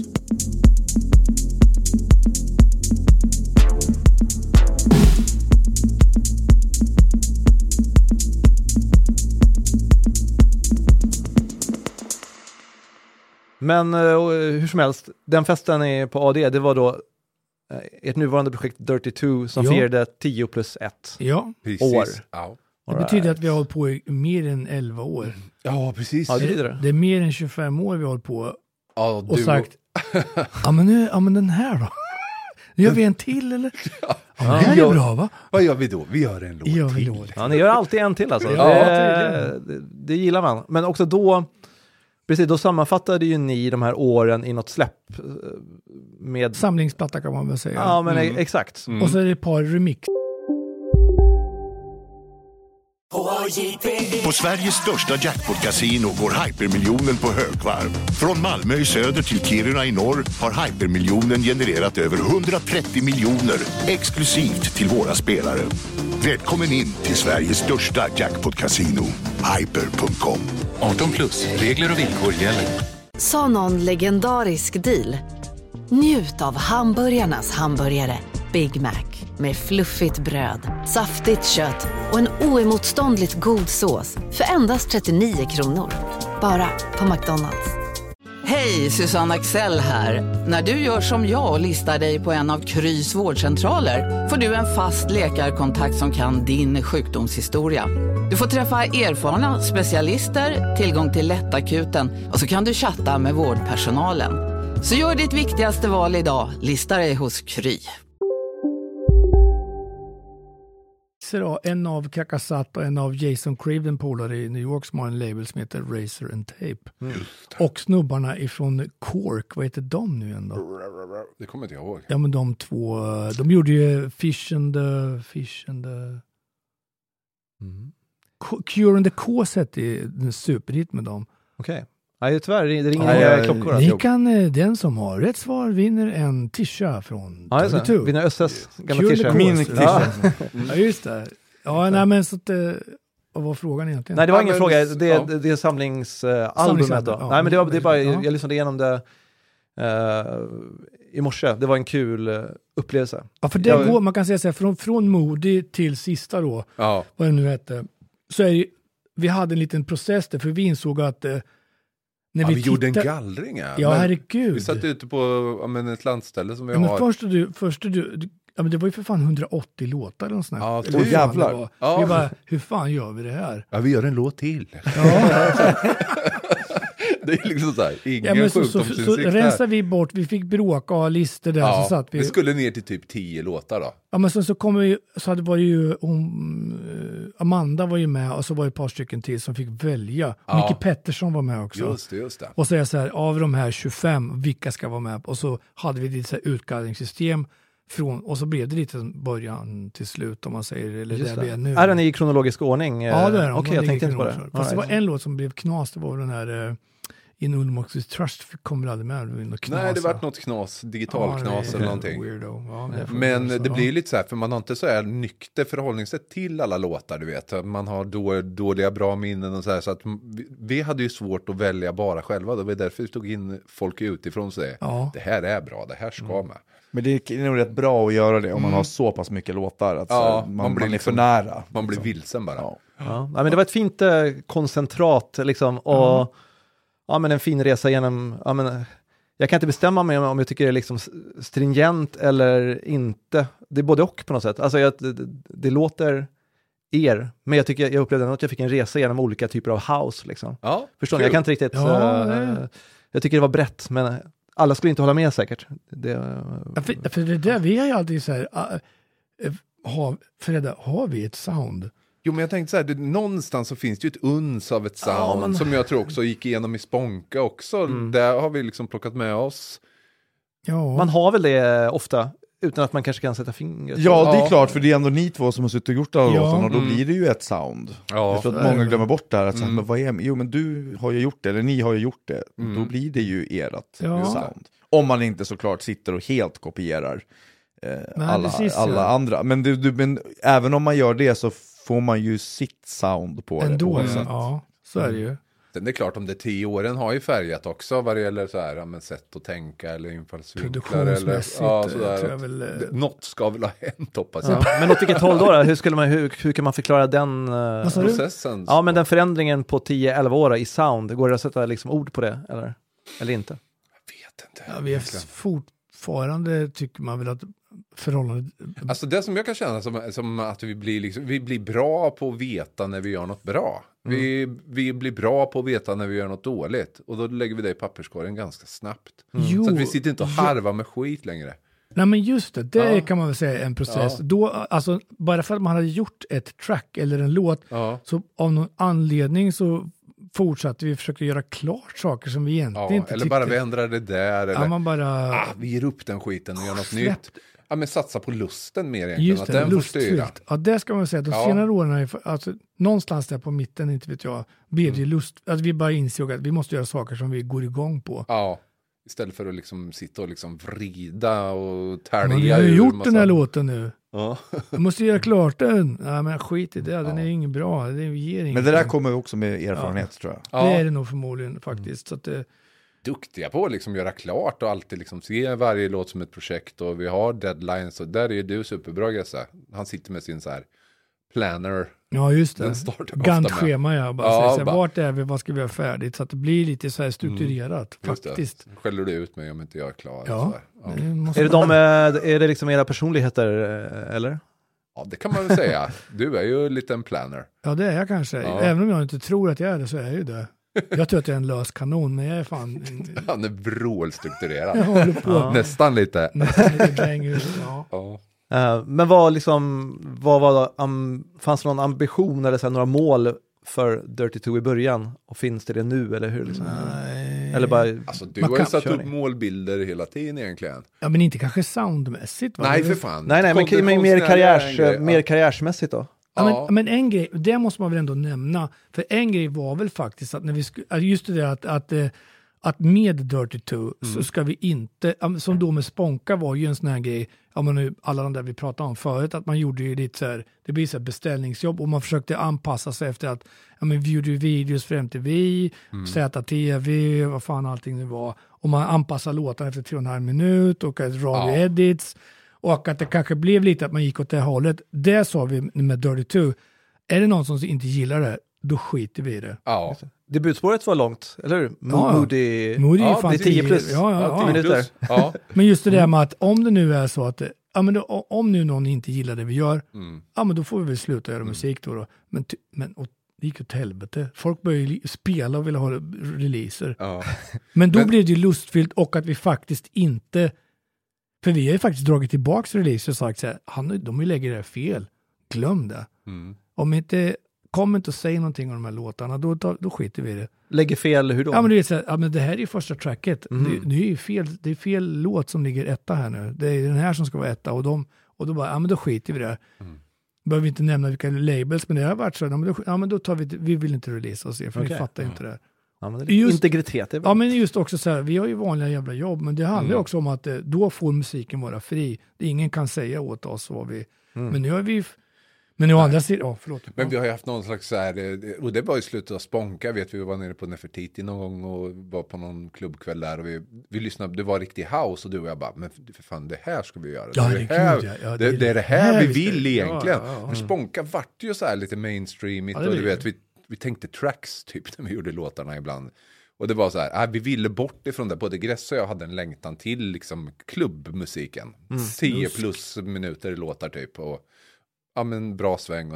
Men hur som helst, den festen är på AD, det var då ett nuvarande projekt Dirty 2 som firade 10+1 år. Ja. Det betyder att vi har hållit på i mer än 11 år. Ja, precis. Ja, det. Det är mer än 25 år vi har hållit på och sagt, men den här då? Gör vi en till eller? Ja, det här är bra va? Vad gör vi då? Vi gör en låt till. Ja, ni gör alltid en till alltså. Det gillar man. Men också då, precis, då sammanfattade ju ni de här åren i något släpp med... Samlingsplatta kan man väl säga. Ja, men exakt. Och så är det ett par remix. På Sveriges största jackpot-casino går hypermiljonen på högvarv. Från Malmö i söder till Kiruna i norr har hypermiljonen genererat över 130 miljoner exklusivt till våra spelare. Välkommen in till Sveriges största jackpot-casino, hyper.com. 18+, regler och villkor gäller. Sa någon legendarisk deal? Njut av hamburgarnas hamburgare Big Mac med fluffigt bröd, saftigt kött och en oemotståndligt god sås för endast 39 kronor. Bara på McDonald's. Hej, Susanne Axel här. När du gör som jag och listar dig på en av Krys vårdcentraler får du en fast läkarkontakt som kan din sjukdomshistoria. Du får träffa erfarna specialister, tillgång till lättakuten och så kan du chatta med vårdpersonalen. Så gör ditt viktigaste val idag, lista dig hos Kry. En av Kakasat och en av Jason Craven polare i New York som har en label som heter Razor and Tape. Och snubbarna ifrån Cork, vad heter de nu ändå? Det kommer inte jag ihåg. Ja men de två, de gjorde ju Fish and the Cure and the Causet är en superhit med dem. Okej. Nej, tyvärr, det ringer klockor. Ni kan, den som har rätt svar vinner en tisha från TV2. Vinner Össas gamla tisha. Min tisha. Ja, just det. Ja, nej men så att, vad var frågan egentligen? Nej, det var ingen fråga. Det är samlingsalbumet då. Nej, men det är bara, jag lyssnade igenom det i morse. Det var en kul upplevelse. Ja, för det går, man kan säga så här, från Moody till sista då, vad det nu hette, så är det, vi hade en liten process där, för vi insåg att när vi gjorde en gallring. Ja, herregud. Vi satt ute på ett landställe som vi har. Först du men det var ju för fan 180 låtar eller något sånt. Ja, jävlar. Vi bara, hur fan gör vi det här? Ja, vi gör en låt till. Ja. Det är liksom så här, ingen sjukdomsinsikt så rensade vi bort, vi fick bråka och listor där. Ja, så satt vi. Det skulle ner till typ 10 låtar då. Ja, men så kom vi, så hade var ju Amanda var ju med och så var det ett par stycken till som fick välja. Ja. Micke Pettersson var med också. Just det. Och så är jag så här, av de här 25, vilka ska vara med? Och så hade vi lite så här utgallringssystem och så blev det lite början till slut om man säger, eller just det är nu. Är den i kronologisk ordning? Ja, det är den. Okej, jag tänkte inte på det. Fast det var en låt som blev knas, det var den här In Ulmox's Trust kommer aldrig med. Nej, det var något knas, digitalknas eller någonting. Men det blir lite så här, för man har inte så här nykter förhållningssätt till alla låtar, du vet. Man har dåliga bra minnen och så här, så att vi hade ju svårt att välja bara själva. Det var därför vi tog in folk utifrån och säger, det här är bra, det här ska med. Men det är nog rätt bra att göra det om man har så pass mycket låtar att man blir för nära. Man blir vilsen bara. Ja, men det var ett fint koncentrat liksom, och men en fin resa genom, jag kan inte bestämma mig om jag tycker det är liksom stringent eller inte. Det är både och på något sätt. Alltså det låter er. Men jag upplevde att jag fick en resa genom olika typer av house liksom. Ja, förstår ni? Jag kan inte riktigt... jag tycker det var brett, men alla skulle inte hålla med säkert. För det där, vi har ju alltid så här... har vi ett sound? Jo, men jag tänkte så här, någonstans så finns det ju ett uns av ett sound som jag tror också gick igenom i Spånka också. Där har vi liksom plockat med oss. Ja. Man har väl det ofta, utan att man kanske kan sätta fingret. Ja, det är klart, för det är ändå ni två som har suttit och gjort alla låtarna, och då blir det ju ett sound. Ja. Jag tror att många glömmer bort det här, att säga, men vad är, jo men du har ju gjort det, eller ni har ju gjort det. Då blir det ju ert sound. Om man inte såklart sitter och helt kopierar alla andra. Men även om man gör det så får man ju sitt sound på ändå, det. Ja, så är det ju. Det är klart, om det 10 åren har ju färgat också vad det gäller så här, men sätt att tänka eller infallsvinklar eller något ska väl ha hänt, hoppas jag. Men åt vilket håll då? Hur kan man förklara den processen? Ja, men den förändringen på 10-11 år i sound, går det att sätta liksom ord på det eller inte? Jag vet inte. Ja, vi är fortfarande, tycker man väl, att förhållandet... Alltså det som jag kan känna som att vi blir bra på att veta när vi gör något bra. Vi blir bra på att veta när vi gör något dåligt. Och då lägger vi det i papperskorgen ganska snabbt. Så att vi sitter inte och harvar med skit längre. Nej, men just det kan man väl säga är en process. Då, alltså, bara för att man hade gjort ett track eller en låt, så av någon anledning så fortsatte vi försöka göra klart saker som vi egentligen inte eller bara vi ändrar det där. Eller man bara... vi ger upp den skiten och gör något nytt. Ja, men satsa på lusten mer egentligen. Just det, att den får styra. Ja, det ska man säga. De senare åren, alltså, någonstans där på mitten, inte vet jag, blev det lust. Alltså, vi bara insåg att vi måste göra saker som vi går igång på. Ja, istället för att liksom sitta och liksom vrida och tälja. Men vi har ju gjort den här låten nu. Ja. Jag måste göra klart den. Ja, men skit i det. Den är ingen bra. Det ger men det där kommer också med erfarenhet, tror jag. Ja. Det är det nog förmodligen faktiskt. Så att det... Duktiga på att liksom göra klart och alltid liksom se varje låt som ett projekt, och vi har deadlines, och där är ju du superbra, Gessa. Han sitter med sin så här planner. Ja, just det. Gantt-schema, jag bara säger, vart är vi, vad ska vi ha färdigt, så att det blir lite så här strukturerat faktiskt. Skäller du ut mig om inte jag är klar? Ja. Är det liksom era personligheter, eller? Ja, det kan man väl säga. Du är ju lite en planner. Ja, det är jag kanske. Ja. Även om jag inte tror att jag är det, så är jag ju det. Jag tror att jag är en lös kanon, men jag är fan... Han är vrålstrukturerad. Nästan lite. Men fanns det någon ambition eller så här, några mål för Dirty Two i början? Och finns det nu, eller hur? Liksom? Nej. Eller bara... Alltså, du har ju satt upp målbilder hela tiden egentligen. Ja, men inte kanske soundmässigt. Va? Nej, för fan. Nej, men mer karriärsmässigt då? Ja, men en grej, det måste man väl ändå nämna. För en grej var väl faktiskt att när vi just det att med Dirty Two så ska vi inte, som då med Spånka var ju en sån här grej, alla de där vi pratade om förut, att man gjorde ju lite så här, det blir så här beställningsjobb, och man försökte anpassa sig efter att vi gjorde videos för MTV, ZTV, vad fan allting det var, och man anpassade låtarna efter 3,5 minut och radio-edits. Och att det kanske blev lite att man gick åt det hållet. Det sa vi med Dirty Two. Är det någon som inte gillar det, då skiter vi i det. Ja. Debutspåret var långt, eller hur? Moody det är 10 plus. 10 minuter. Ja. Men just det där med att om det nu är så att om nu någon inte gillar det vi gör, men då får vi väl sluta göra musik då. Men det gick åt helvete. Folk började ju spela och ville ha releaser. Ja. Men då blev det ju lustfyllt, och att vi faktiskt inte... För vi har ju faktiskt dragit tillbaka release och sagt så här, de vill lägga det fel. Glöm det. Om inte, kom inte och säg någonting om de här låtarna, då skiter vi i det. Lägger fel, hur då? Ja, men du vet så här, men det här är ju första tracket. Det är ju fel låt som ligger etta här nu. Det är den här som ska vara etta, och då bara, men då skiter vi i det. Behöver vi inte nämna vilka labels, men det har varit så. Men då tar vi vill inte releasa och se, för vi fattar inte det. Ja, men det är integritet. Ja, men just också så här, vi har ju vanliga jävla jobb, men det handlar också om att då får musiken vara fri. Ingen kan säga åt oss vad vi... Men nu har vi... Men nu andra sidan... förlåt. Men vi har ju haft någon slags så här... Och det var i slutet av Spånka, vet vi var nere på Nefertiti någon gång och var på någon klubbkväll där, och vi lyssnade, det var riktig house, och du och jag bara, men för fan, det här ska vi göra. Ja, det är det här vi vill egentligen. För Spånka vart ju så här lite mainstreamigt, och du vet, vi tänkte tracks typ när vi gjorde låtarna ibland. Och det var så här, vi ville bort ifrån det. Både Gress och jag hade en längtan till liksom klubbmusiken. 10 plus minuter låtar typ. Och men bra sväng och det.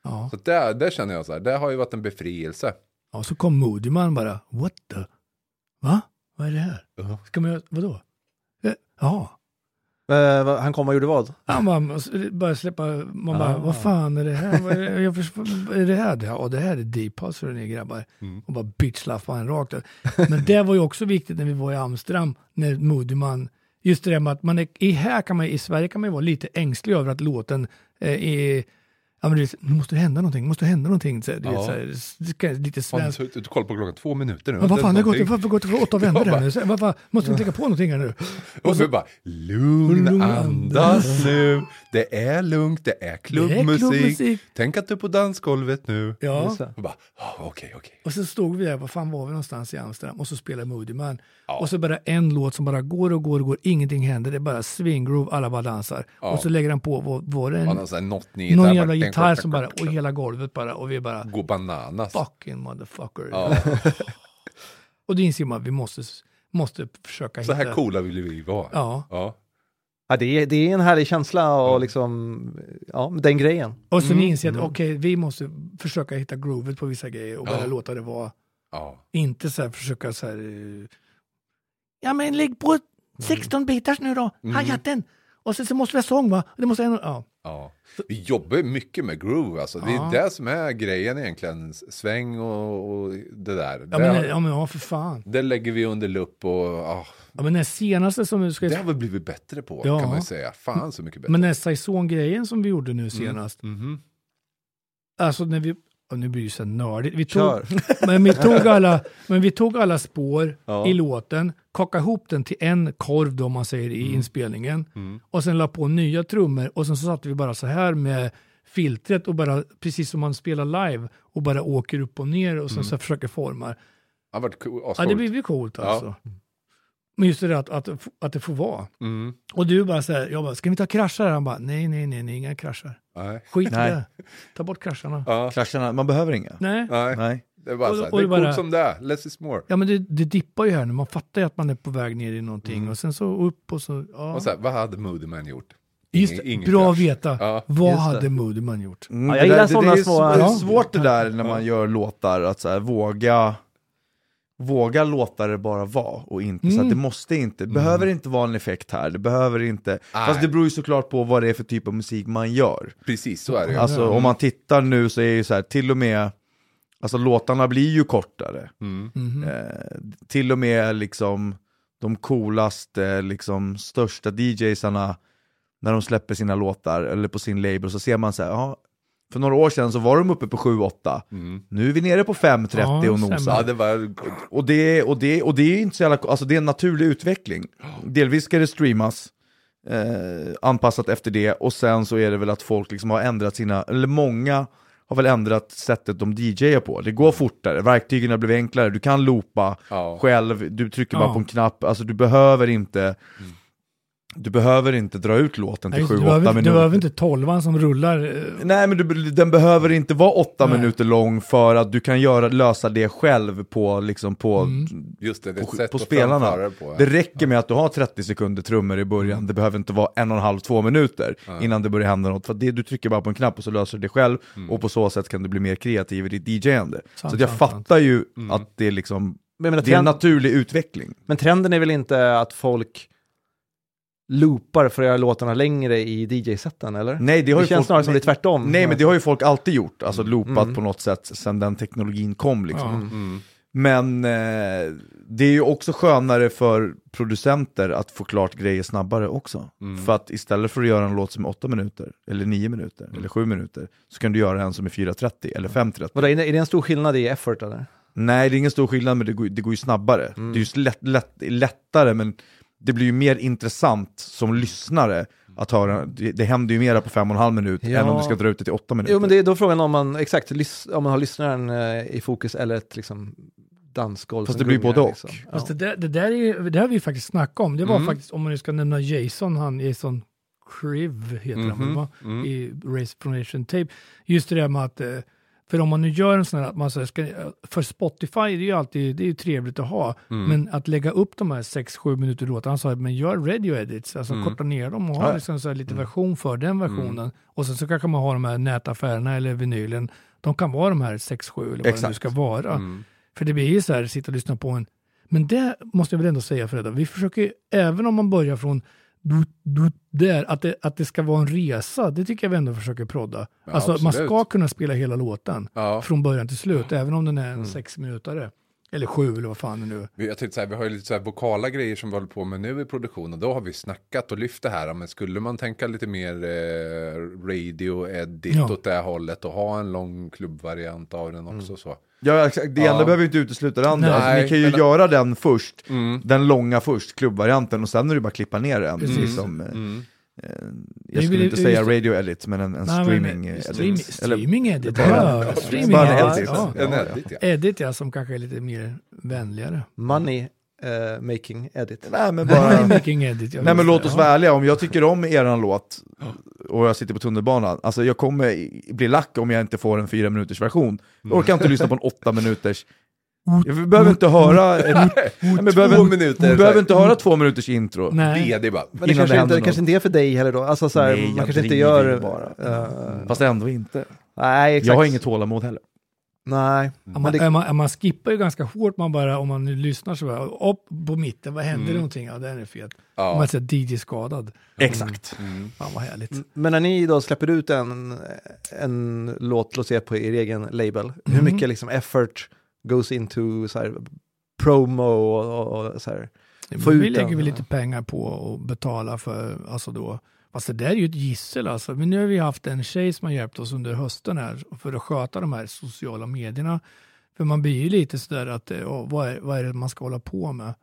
Ja. Så där känner jag så här, det har ju varit en befrielse. Ja, så kom Moodyman bara, what the? Va? Vad är det här? Ska man göra, vadå? Ja. Han kom och gjorde vad? Man bara släppa, man bara, vad fan är det här? Vad är det här? Ja, det här är deep house för ni grabbar. Och bara bitchlaffa en rakt. Men det var ju också viktigt när vi var i Amsterdam, när Moodyman, just det där med att man är, i Sverige kan man ju vara lite ängslig över att låten är, ja, men det måste hända någonting. Så, det är lite svenskt. Du kollar på klockan 2 minuter nu. Men vad fan, det har gått 8 vändor här nu. Varför måste vi tänka på någonting här nu? Och så bara, lugn, andas nu. Det är lugnt, det är klubbmusik. Tänk att du är på dansgolvet nu. Ja. Och bara, okej. Och så stod vi där, vad fan var vi någonstans i Amsterdam? Och så spelade Moodyman. Ja. Och så bara en låt som bara går. Ingenting händer. Det är bara swinggroove, alla bara dansar. Ja. Och så lägger han på, var det någon jävla gitarr som bara, och hela golvet bara, och vi bara gå bananas. Fucking motherfucker. Ja. Och det inser man att vi måste försöka hitta. Så här coola vill vi vara. Ja. Ja, det är en härlig känsla och liksom, den grejen. Och så ni inser att okej, vi måste försöka hitta groovet på vissa grejer och bara låta det vara. Inte så här försöka så här, ja men lägg på 16 bitars nu då, hi-hatten. Och så måste vi ha sång, va? Det måste Vi jobbar mycket med groove, alltså. Det är det som är grejen egentligen. Sväng och det där. Ja, för fan. Det lägger vi under lupp och... Ja, men den senaste som du ska... Det har vi blivit bättre på, kan man säga. Fan så mycket bättre. Men den Saison-grejen som vi gjorde nu senast. Alltså när vi... nu blir det så nördigt. Vi tog alla spår i låten, kakade ihop den till en korv då, man säger, i inspelningen. Och sen la på nya trummor och sen så satte vi bara så här med filtret och bara, precis som man spelar live, och bara åker upp och ner och sen så försöker forma. Det blir coolt alltså. Men just det att det får vara. Och du bara så här, jag bara, ska vi ta kraschar? Han bara, nej, inga kraschar. Skit i det. Ta bort krascharna. Krascharna, man behöver inga. Nej. Det är bara så här, det är coolt som det är. Less is more. Ja, men det dippar ju här nu. Man fattar ju att man är på väg ner i någonting. Och sen så upp och så... Ja. Och så här, vad hade Moodyman gjort? Just bra att veta. Vad hade Moodyman gjort? Jag gillar sådana små... Det är svårt det där när man gör låtar, att så här, våga låta det bara vara och inte så att det måste inte, behöver inte vara en effekt här, det behöver inte, fast det beror ju såklart på vad det är för typ av musik man gör. Precis, så är det. Alltså om man tittar nu så är det ju så här, till och med, alltså låtarna blir ju kortare. Till och med liksom de coolaste, liksom största DJsarna, när de släpper sina låtar eller på sin label, så ser man så här, för några år sedan så var de uppe på 7-8. Nu är vi nere på 5-30 och nosar. Och det är inte så jävla... Alltså det är en naturlig utveckling. Delvis ska det streamas anpassat efter det. Och sen så är det väl att folk liksom har ändrat sina... Eller många har väl ändrat sättet de DJar på. Det går fortare. Verktygen har blivit enklare. Du kan loopa själv. Du trycker bara på en knapp. Alltså du behöver inte... Du behöver inte dra ut låten till 7-8 minuter. Du behöver inte 12 som rullar. Nej, men den behöver inte vara 8 minuter lång för att du kan lösa det själv på, liksom just på spelarna. Det räcker med att du har 30 sekunder trummor i början. Det behöver inte vara 1,5-2 minuter innan det börjar hända något. För du trycker bara på en knapp och så löser du det själv. Och på så sätt kan du bli mer kreativ i ditt DJande. Så jag fattar ju att det är liksom det är en naturlig utveckling. Men trenden är väl inte att folk loopar för att göra låtarna längre i DJ-sätten, eller? Nej, det känns folk, snarare som det är tvärtom. Nej, men det har ju folk alltid gjort. Alltså loopat på något sätt sedan den teknologin kom liksom. Men det är ju också skönare för producenter att få klart grejer snabbare också. För att istället för att göra en låt som är 8 minuter eller 9 minuter eller 7 minuter, så kan du göra en som är 4.30 eller 5.30. Och är det en stor skillnad i effort eller? Nej, det är ingen stor skillnad, men det går ju snabbare. Det är ju lättare, men det blir ju mer intressant som lyssnare att höra. Det händer ju mer på 5,5 minuter än om du ska dra ut det till 8 minuter. Jo, men det är då frågan om man har lyssnaren i fokus eller ett liksom dansgolv. Fast det blir både och. Liksom. Fast det har vi faktiskt snackat om. Det var faktiskt, om man nu ska nämna Jason Kriv heter han, i Race from Nation Tape. Just det där med att För om man nu gör en sån här, att man ska, för Spotify det är ju alltid, det är ju trevligt att ha, men att lägga upp de här 6-7 minuter låtar, han sa, men gör radio edits, alltså korta ner dem och ha liksom så här lite version för den versionen. Och sen så kanske man ha de här nätaffärerna eller vinylen, de kan vara de här 6-7 eller vad det nu ska vara. För det blir ju så här, sitta och lyssna på en, men det måste jag väl ändå säga, Fredda, vi försöker, även om man börjar från där, att det ska vara en resa, det tycker jag vi ändå försöker prodda. Ja, alltså absolut. man ska kunna spela hela låten från början till slut, även om den är en 6 minuter eller 7 eller vad fan det nu. Jag tänkte så här, vi har ju lite så här vokala grejer som vi håller på med nu i produktionen, då har vi snackat och lyft det här, men skulle man tänka lite mer radio edit åt det hållet och ha en lång klubbvariant av den också så. Ja, exakt. Det ena behöver ju inte utesluta det andra. Alltså, ni kan ju göra den först, den långa först, klubbvarianten, och sen är det bara klippa ner den. Jag skulle inte säga radio edit, men en streaming edit. Streaming edit. Edit, ja, som kanske är lite mer vänligare. Money making edit. Nej, men bara... Money making edit. Nej, men låt oss vara ärliga. Om jag tycker om eran låt och jag sitter på tunnelbanan, alltså jag kommer bli lack om jag inte får en 4 minuters version. Jag orkar inte lyssna på en 8 minuters. Jag behöver inte höra behöver inte höra 2 minuters intro. Nej. Det är bara. Men det kanske inte är för dig heller då. Alltså så här, nej, man kanske inte gör bara. Fast ändå inte. Nej, exakt. Jag har inget tålamod heller. Nej. Man skippar ju ganska hårt, man bara, om man nu lyssnar så bara, upp på mitten, vad händer någonting? Ja, den är fet. Ja. Man säger DJ-skadad. Exakt. Fan vad härligt. Men när ni då släpper ut en låt, låt säga på er egen label, hur mycket liksom effort goes into så här promo och så här? Vi lägger väl lite pengar på att betala för, alltså då, fast det där är ju ett gissel alltså. Men nu har vi haft en tjej som har hjälpt oss under hösten här för att sköta de här sociala medierna. För man blir ju lite sådär att, vad är det man ska hålla på med?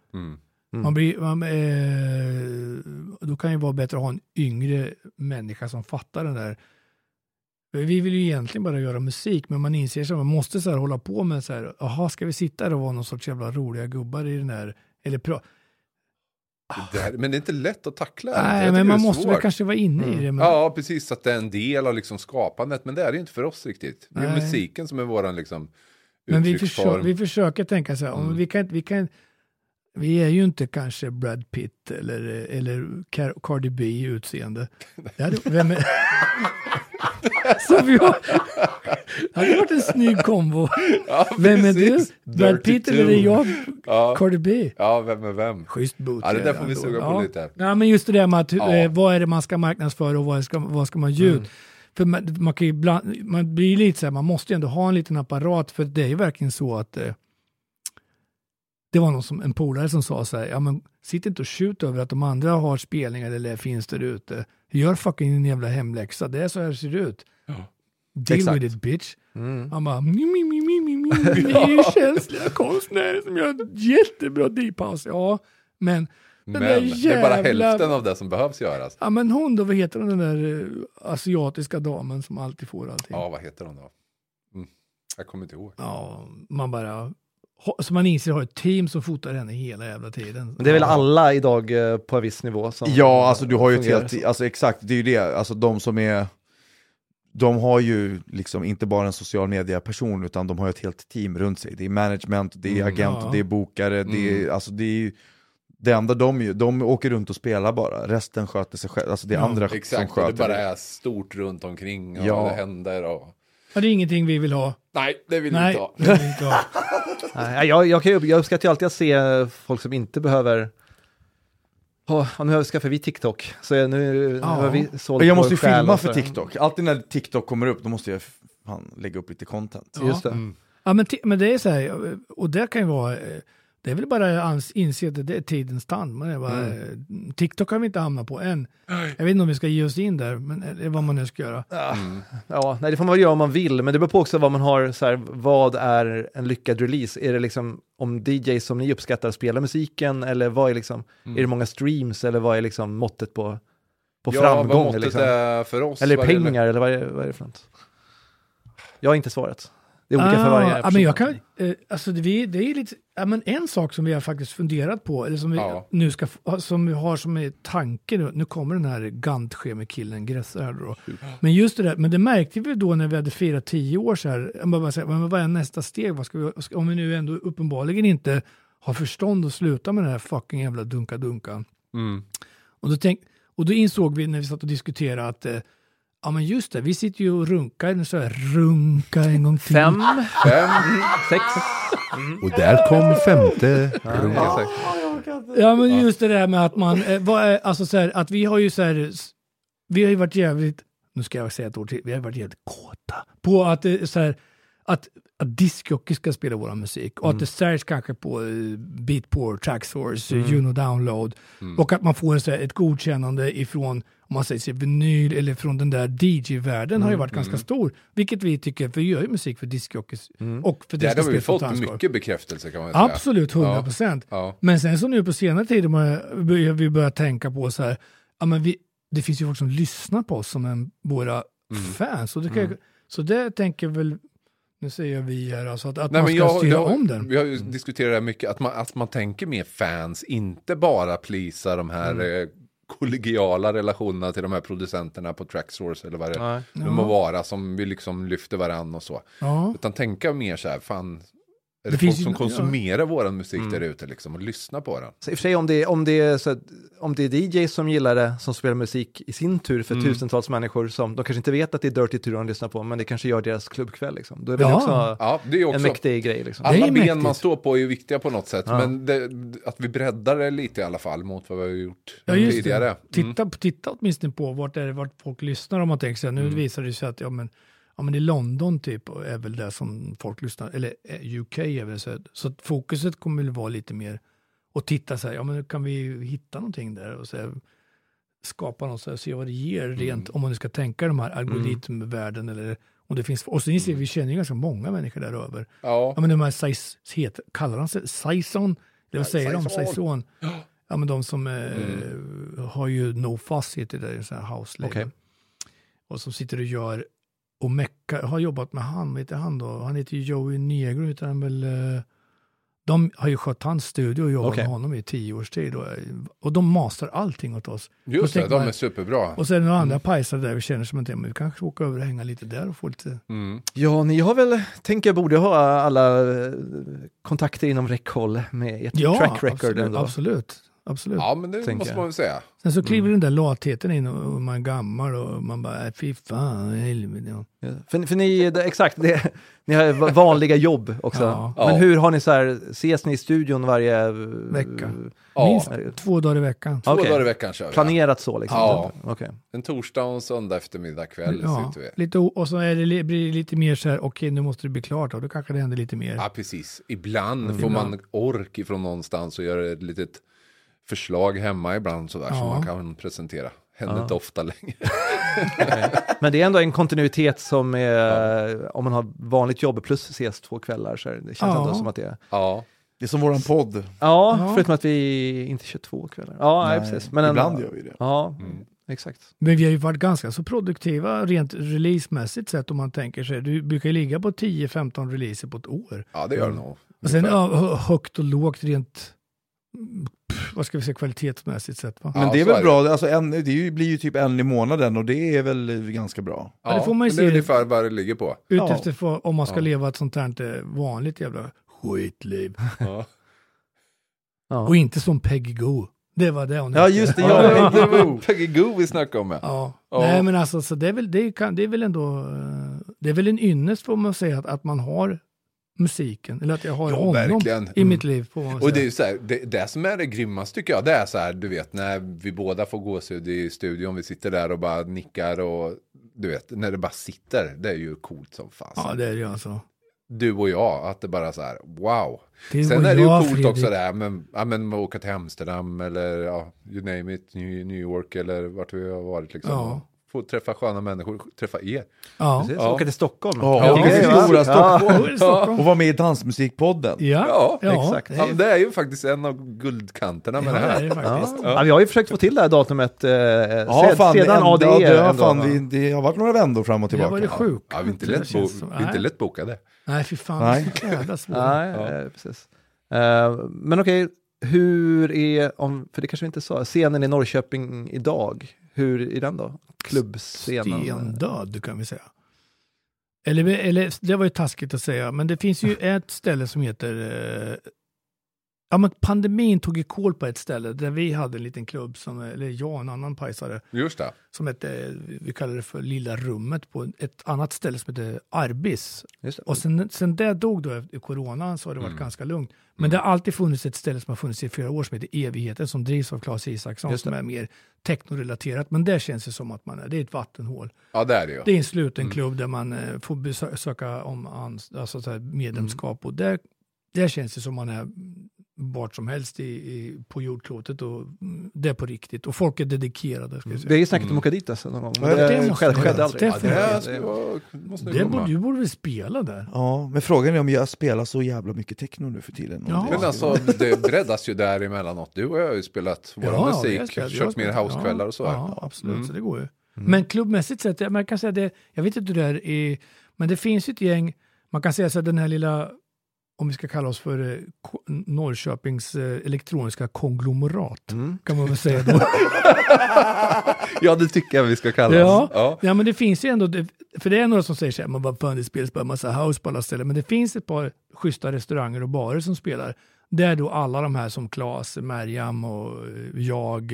Då kan ju vara bättre att ha en yngre människa som fattar den där. Vi vill ju egentligen bara göra musik, men man inser att man måste så här hålla på med så här, jaha, ska vi sitta där och vara någon sorts jävla roliga gubbar i den här, eller men det är inte lätt att tackla. Nej, men man måste väl kanske vara inne i det. Men... Ja, precis, att det är en del av liksom skapandet, men det är det inte för oss riktigt. Det är musiken som är våran liksom uttrycksform. Men vi försöker tänka så här, om vi kan vi är ju inte kanske Brad Pitt eller Cardi B i utseende. Vem är... Så vi har... Det hade varit en snygg kombo. Ja, vem är du? Brad Pitt eller är jag Cardi B? Ja, vem är vem? Schysst boot. Ja, det där får vi suga på lite. Ja, men just det där med att vad är det man ska marknadsföra och vad ska man ge ut? För man kan ju man blir lite så här, man måste ju ändå ha en liten apparat, för det är ju verkligen så att det var en polare som sa så här, ja men sitt inte och skjut över att de andra har spelningar eller finns där ute. Gör fucking en jävla hemläxa, det är så här ser det ut. Deal with it, bitch. Han bara, det är ju känsliga konstnärer som gör jättebra deep house. Ja, men det är bara hälften av det som behövs göras. Ja, men hon då, vad heter hon, den där asiatiska damen som alltid får allting? Ja, vad heter hon då? Jag kommer inte ihåg. Ja, man bara... Så man inser har ett team som fotar henne hela jävla tiden. Men det är väl alla idag på en viss nivå som alltså du har ju ett helt, alltså exakt, det är ju det, alltså de har ju liksom inte bara en social media person, utan de har ett helt team runt sig. Det är management, det är agent, det är bokare, det är alltså det är det enda de åker runt och spelar bara. Resten sköter sig själv, alltså det är andra exakt, som sköter det bara är stort runt omkring och det händer och... Ja, det är ingenting vi vill ha. Nej, det vill vi inte ha. Nej, jag uppskattar ju alltid att se folk som inte behöver... nu skaffar vi TikTok. Så nu har vi sålt. Jag måste ju filma för TikTok. Alltid när TikTok kommer upp, då måste jag lägga upp lite content. Ja. Just det. Ja, men det är så här, och det kan ju vara... Det är väl bara inse att det är tidens tand. Man är bara, TikTok kan vi inte hamna på än. Jag vet inte om vi ska ge oss in där, men det är vad man nu ska göra. Ja, nej, det får man väl göra om man vill, men det beror på också vad man har, så här, vad är en lyckad release? Är det liksom om DJ som ni uppskattar spelar musiken, eller vad är liksom, är det många streams, eller vad är liksom måttet på framgång? Vad måttet liksom? är för oss? Eller pengar, eller vad är det för något? Jag har inte svarat. Det är olika för varje person. Men jag kan, alltså det är lite, men en sak som vi har faktiskt funderat på, eller som vi nu ska, som vi har som är tanke nu kommer den här Gantt-schemekillen Gressa här då. Men just det där, men det märkte vi då när vi hade firat 10 år så här, men vad är nästa steg? Vad ska vi, om vi nu ändå uppenbarligen inte har förstånd att sluta med den här fucking jävla dunka. Och då insåg vi när vi satt och diskuterade att ja men just det, vi sitter ju och runka en gång till. 5, 6. Och där kom 5:e. Ja men just det där med att man, alltså så här, att vi har ju så här, vi har ju varit jävligt, nu ska jag säga ett ord till, vi har varit jävligt kåta på att så här, att diskjockey ska spela vår musik och att det säljs kanske på Beatport, Traxsource, Juno Download och att man får så här, ett godkännande ifrån, om man säger vinyl eller från den där DJ-världen har ju varit ganska stor, vilket vi tycker, för vi gör ju musik för diskjockeys och för det har vi fått mycket bekräftelse kan man säga. Absolut, 100%. Ja. Men sen så nu på senare tid vi börjar tänka på så här, ja men det finns ju folk som lyssnar på oss som våra fans och så det tänker väl. Nu säger vi här alltså att man ska styra om den. Vi har ju diskuterat det här mycket, att man tänker mer fans, inte bara plisa de här kollegiala relationerna till de här producenterna på Traxsource eller vad det må vara, som vi liksom lyfter varann och så. Ja. Utan tänka mer så här, fan, är det folk som konsumerar våran musik där ute liksom, och lyssnar på den? Så i och för sig om det är DJ som gillar det, som spelar musik i sin tur för tusentals människor som de kanske inte vet att det är Dirty Tour de lyssnar på, men det kanske gör deras klubbkväll liksom. Då är det också en mäktig grej liksom. Alla ben mäktigt. Man står på är ju viktiga på något sätt, men att vi breddar det lite i alla fall mot vad vi har gjort tidigare. Titta åtminstone på vart folk lyssnar, om man tänker sig. Nu visar det sig att men i London typ är väl det som folk lyssnar, eller UK är väl så att fokuset kommer väl vara lite mer och titta så här, ja men kan vi hitta någonting där och så här, skapa något så här, se vad det ger rent, om man nu ska tänka de här algoritmvärlden eller om det finns, och så inser vi känner ju ganska många människor där över. Ja men de här kallar han sig Saison, eller vad säger de? Saison. Ja men de som har ju No Fuss heter det, en sån här house label. Okay. Och som sitter och gör och Mecca har jobbat med han heter ju Joey Negro, heter han väl. De har ju skött hans studio och jobbat med honom i 10 års tid. Och de master allting åt oss. Just det, de är superbra. Och sen några andra pajsar där vi känner som inte, men vi kanske åka över och hänga lite där och få lite. Ja, ni har väl, tänker jag borde ha alla kontakter inom räckhåll med ert track record ändå. Absolut. Ja, men det måste man väl säga. Sen så kliver den där latheten in och man är gammal och man bara, fy fan, helvete. Ja. För ni, exakt, ni har vanliga jobb också. Ja. Men hur har ni så här, ses ni i studion varje vecka? Minst 2 dagar i veckan. 2 dagar i veckan kör vi. Planerat så liksom? Ja. Okay. En torsdag och en söndag eftermiddag kväll sitter vi. Lite, och så blir det lite mer så här, okej, nu måste det bli klart och då kanske det händer lite mer. Ja, precis. Ibland får man ork ifrån någonstans och göra ett litet förslag hemma ibland sådär som man kan presentera. Händer inte ofta längre. Men det är ändå en kontinuitet som är, om man har vanligt jobb plus ses 2 kvällar så det känns ändå som att det är. Ja. Det är som våran podd. Ja, förutom att vi inte kör 2 kvällar. Ja, nej, precis. Men ibland gör vi det. Ja, exakt. Men vi har ju varit ganska så produktiva rent releasemässigt sett om man tänker sig. Du brukar ju ligga på 10-15 releaser på ett år. Ja, det gör det nog. Och sen högt och lågt rent vad ska vi säga kvalitetsmässigt sett, va? Men det är väl bra, alltså det blir ju typ 1 i månaden och det är väl ganska bra. Ja, det får man ju se. Det är ungefär vad det ligger på. Utefter om man ska leva ett sånt här vanligt jävla skitliv. Och inte som Peggy Goo. Det var det hon Ja, just det. Det var Peggy Goo vi snackade om. Ja. Nej, men alltså så det är väl ändå det är väl en ynnest får man säga att man har musiken, eller att jag har honom verkligen i mitt liv på. Och det är ju så här, det som är det grymmaste tycker jag, det är så här, du vet, när vi båda får gå så i studion, vi sitter där och bara nickar och du vet, när det bara sitter, det är ju coolt som fan. Ja, det är ju alltså. Du och jag, att det bara så här, wow. Sen är det ju coolt också det här, men åka till Amsterdam eller you name it, New York eller vart vi har varit liksom. Ja. Få träffa sköna människor, träffa er. Ja. Precis. Åka till Stockholm. Åka till stora Stockholm. Stockholm. Och vara med i Dansmusikpodden. Ja, exakt. Det är ju faktiskt en av guldkanterna med det här. Det är det faktiskt. Ja, vi har ju försökt få till det här datumet sedan ADE. Det har varit några vändor fram och Det tillbaka. var det sjukt. Ja, vi är inte lätt bokade. Nej, fy fan. Nej. Det är så jävla svårt. Nej, precis. Men okej, hur är, för det kanske vi inte sa, scenen i Norrköping idag, hur är den då? Klubbscenen? Stendöd kan vi säga. Eller det var ju taskigt att säga, men det finns ju ett ställe som heter men pandemin tog ju koll på ett ställe där vi hade en liten klubb en annan pajsare. Just det. Som hette, vi kallar det för Lilla rummet på ett annat ställe som heter Arbis. Just det. Och sen det dog då i corona så har det varit ganska lugnt. Men det har alltid funnits ett ställe som har funnits i flera år som heter Evigheten som drivs av Claes Isaksson som är mer technorelaterat. Men där känns det som att det är ett vattenhål. Ja, det är det ju. Det är en sluten klubb där man får söka om medlemskap och där känns det som man är vart som helst på jordklotet och det är på riktigt. Och folk är dedikerade. Ska jag säga. Det är ju snacket om att åka dit alltså, någon gång. Det skedde aldrig. Du borde väl spela där? Ja, men frågan är om jag spelar så jävla mycket techno nu för tiden. Ja. Men alltså, det breddas ju där emellanåt. Du och jag har ju spelat vår musik, kört mer housekvällar och så. Ja, absolut, så det går ju. Men klubbmässigt sett, man kan säga det, jag vet inte hur det är, men det finns ju ett gäng, man kan säga så att den här lilla, om vi ska kalla oss för Norrköpings elektroniska konglomerat, kan man väl säga då. Ja, det tycker jag vi ska kalla oss. Ja, men det finns ju ändå, för det är några som säger så här, man bara fan det spelas bara massa house på alla ställen, men det finns ett par schyssta restauranger och barer som spelar, där då alla de här som Claes, Merjam och jag,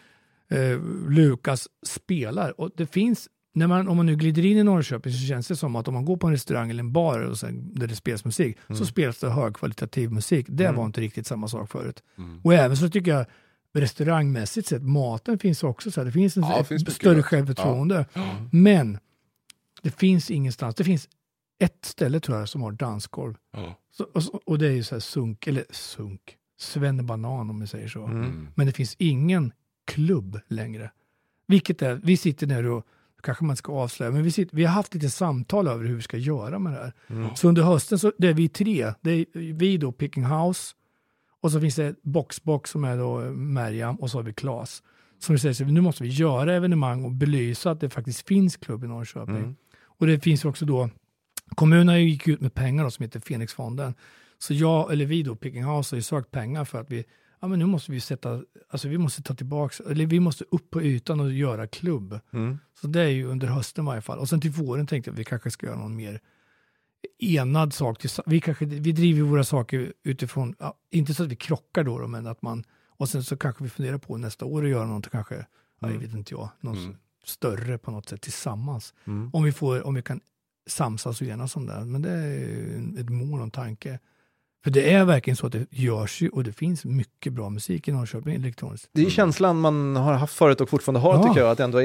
Lukas spelar, och det finns, om man nu glider in i Norrköping så känns det som att om man går på en restaurang eller en bar och sen, där det spelas musik så spelas det högkvalitativ musik. Det var inte riktigt samma sak förut. Och även så tycker jag restaurangmässigt sett, maten finns också så här, det finns en större självförtroende. Men det finns ingenstans, det finns ett ställe tror jag som har dansgolv. Och det är ju så här sunk, Svennebanan om vi säger så. Men det finns ingen klubb längre. Vilket är, vi sitter där och kanske man ska avslöja, men vi har haft lite samtal över hur vi ska göra med det här. Så under hösten så det är vi tre, det är vi då Picking House, och så finns det Boxbox som är då Merjam, och så har vi Claes. Som vi säger, så nu måste vi göra evenemang och belysa att det faktiskt finns klubb i Norrköping. Och det finns också då, kommunen gick ut med pengar då, som heter Fenixfonden. Så vi då Picking House har ju sökt pengar för att men nu måste vi måste ta tillbaka, eller vi måste upp på ytan och göra klubb. Så det är ju under hösten i varje fall. Och sen till våren tänkte jag att vi kanske ska göra någon mer enad sak. Vi driver våra saker utifrån, inte så att vi krockar då, men att och sen så kanske vi funderar på nästa år att göra något kanske, jag vet inte något större på något sätt tillsammans. Om vi kan samsas och enas om det. Men det är ett mål och en tanke. För det är verkligen så att det görs ju, och det finns mycket bra musik i Norrköping elektroniskt. Det är känslan man har haft förut och fortfarande har, tycker jag, att det ändå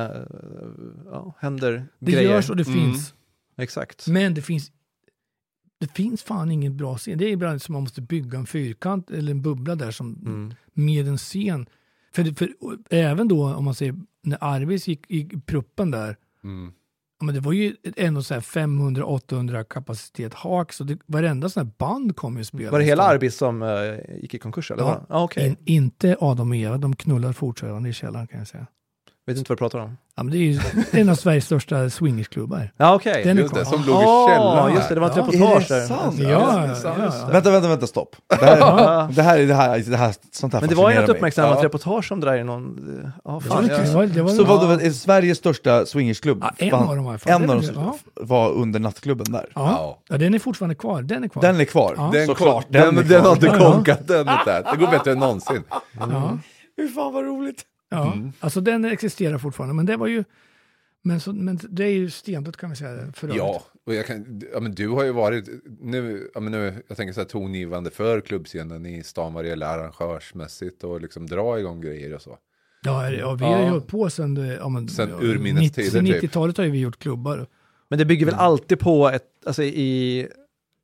händer grejer. Det görs och det finns. Exakt. Men det finns fan ingen bra scen. Det är ibland som man måste bygga en fyrkant eller en bubbla där som med en scen. För även då, om man säger, när Arvis gick i pruppen där, men det var ju ändå så här 500-800 kapacitet hak, så varenda sån här band kom ju spela. Var det hela Arbis som gick i konkurs? Eller? Ja, okay. Inte Adam och Eva, de knullar fortfarande i källaren kan jag säga. Vet inte vad du pratar om? Ja, men det är ju en av Sveriges största swingersklubbar. Ja, okej. Okay. Just det, som låg i källaren. Just det, det var ett reportage där. Ja. Vänta, stopp. Det här sånt här. Men det var ju ett uppmärksammat reportage om det där i någon... Så var det Sveriges största swingersklubb. Ja, en av dem var under nattklubben där. Ja, den är fortfarande kvar. Den är kvar. Ja. Såklart. Den har inte konkat den där. Det går bättre än någonsin. Hur fan vad roligt. Ja, alltså den existerar fortfarande, men det var ju men det är ju stendött kan vi säga för ja, och men du har ju varit nu jag tänker så här tongivande för klubbscenen i stan vad det gäller arrangörsmässigt och liksom dra igång grejer och så. Ja, vi har ju hållit på sen urminnes tider 90-talet har ju vi gjort klubbar. Men det bygger väl alltid på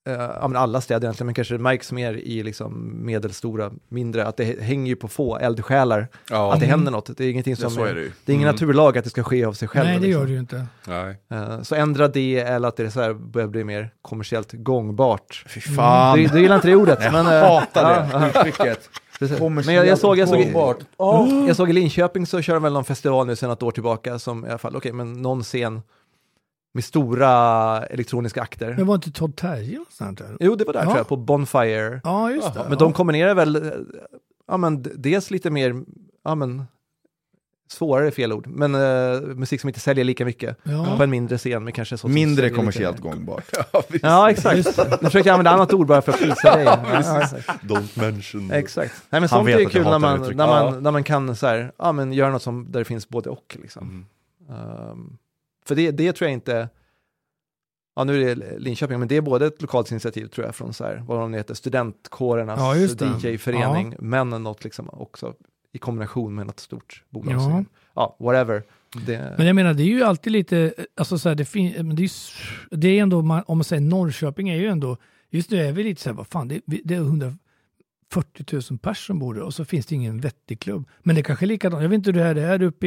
alla städer egentligen, men kanske det märks mer i liksom medelstora, mindre, att det hänger ju på få eldsjälar, att det händer något. Det är ingenting som det är ingen naturlag att det ska ske av sig själv. Nej, det liksom. gör det ju inte. Nej. Så ändra det, eller att det är så här, börjar bli mer kommersiellt gångbart. Fy fan. Du gillar inte det ordet. Jag men, hatar det uttrycket. Men jag såg i Linköping så kör de väl någon festival nu sedan ett år tillbaka som i alla fall, men någon scen med stora elektroniska akter. Men var inte Todd Terje och sånt där? Jo, det var där tror jag, på Bonfire. Ja, just det. Men de kombinerar väl, dels lite mer, svårare fel ord, men musik som inte säljer lika mycket på en mindre scen med kanske så mindre kommersiellt gångbart. Ja, exakt. Nu försöker jag använda annat ord bara för att prisa dig. Don't mention. Exakt. Nej, men sånt är ju kul när man kan så här, göra något som där det finns både och liksom. För det tror jag inte. Ja, nu är det Linköping, men det är både ett lokalt initiativ tror jag från så här, vad de heter, studentkårernas DJ-förening, men något liksom också i kombination med något stort bolag. Ja, whatever. Men jag menar, det är ju alltid lite, alltså så här, det är ändå, om man säger Norrköping är ju ändå, just nu är vi lite så här, vad fan, det är 140 000 personer som bor där, och så finns det ingen vettig klubb. Men det är kanske likadant, jag vet inte hur det är uppe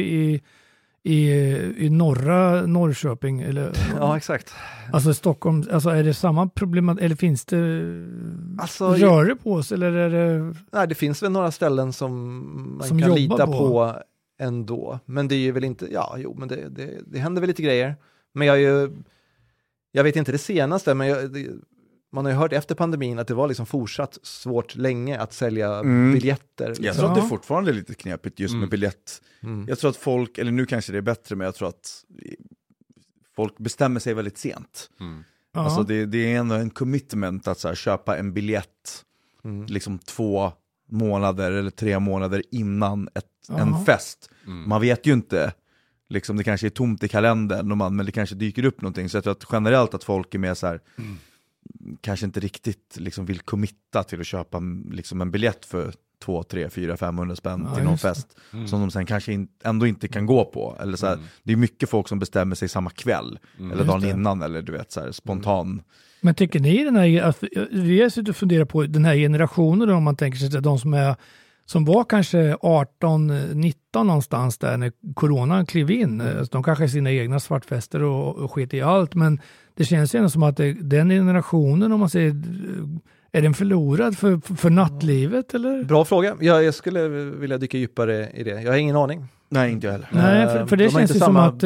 i norra Norrköping eller exakt. Alltså Stockholm, alltså är det samma problem eller finns det röre på oss eller är det? Nej, det finns väl några ställen som man kan lita på ändå, men det är ju väl inte, men det händer väl lite grejer. Men jag vet inte det senaste, men man har ju hört efter pandemin att det var liksom fortsatt svårt länge att sälja biljetter. Liksom. Jag tror att det fortfarande är lite knepigt just med biljett. Jag tror att folk, eller nu kanske det är bättre, men jag tror att folk bestämmer sig väldigt sent. Alltså det är ändå en commitment att så här, köpa en biljett liksom 2 månader eller 3 månader innan en fest. Man vet ju inte, liksom, det kanske är tomt i kalendern men det kanske dyker upp någonting. Så jag tror att generellt att folk är mer så här kanske inte riktigt liksom vill committa till att köpa liksom en biljett för 2, 3, 4, 500 spänn till någon fest som de sen kanske ändå inte kan gå på. Eller så här, det är mycket folk som bestämmer sig samma kväll eller dagen innan, eller du vet så här, spontan. Men tycker ni den här, vi har suttit och funderat på den här generationen, om man tänker sig att de som var kanske 18-19 någonstans där när coronan klev in. De kanske har sina egna svartfester och skit i allt, men det känns ju ändå som att den generationen, om man säger, är den förlorad för nattlivet eller? Bra fråga. Jag skulle vilja dyka djupare i det. Jag har ingen aning. Nej, inte jag heller. Nej, för det känns ju som att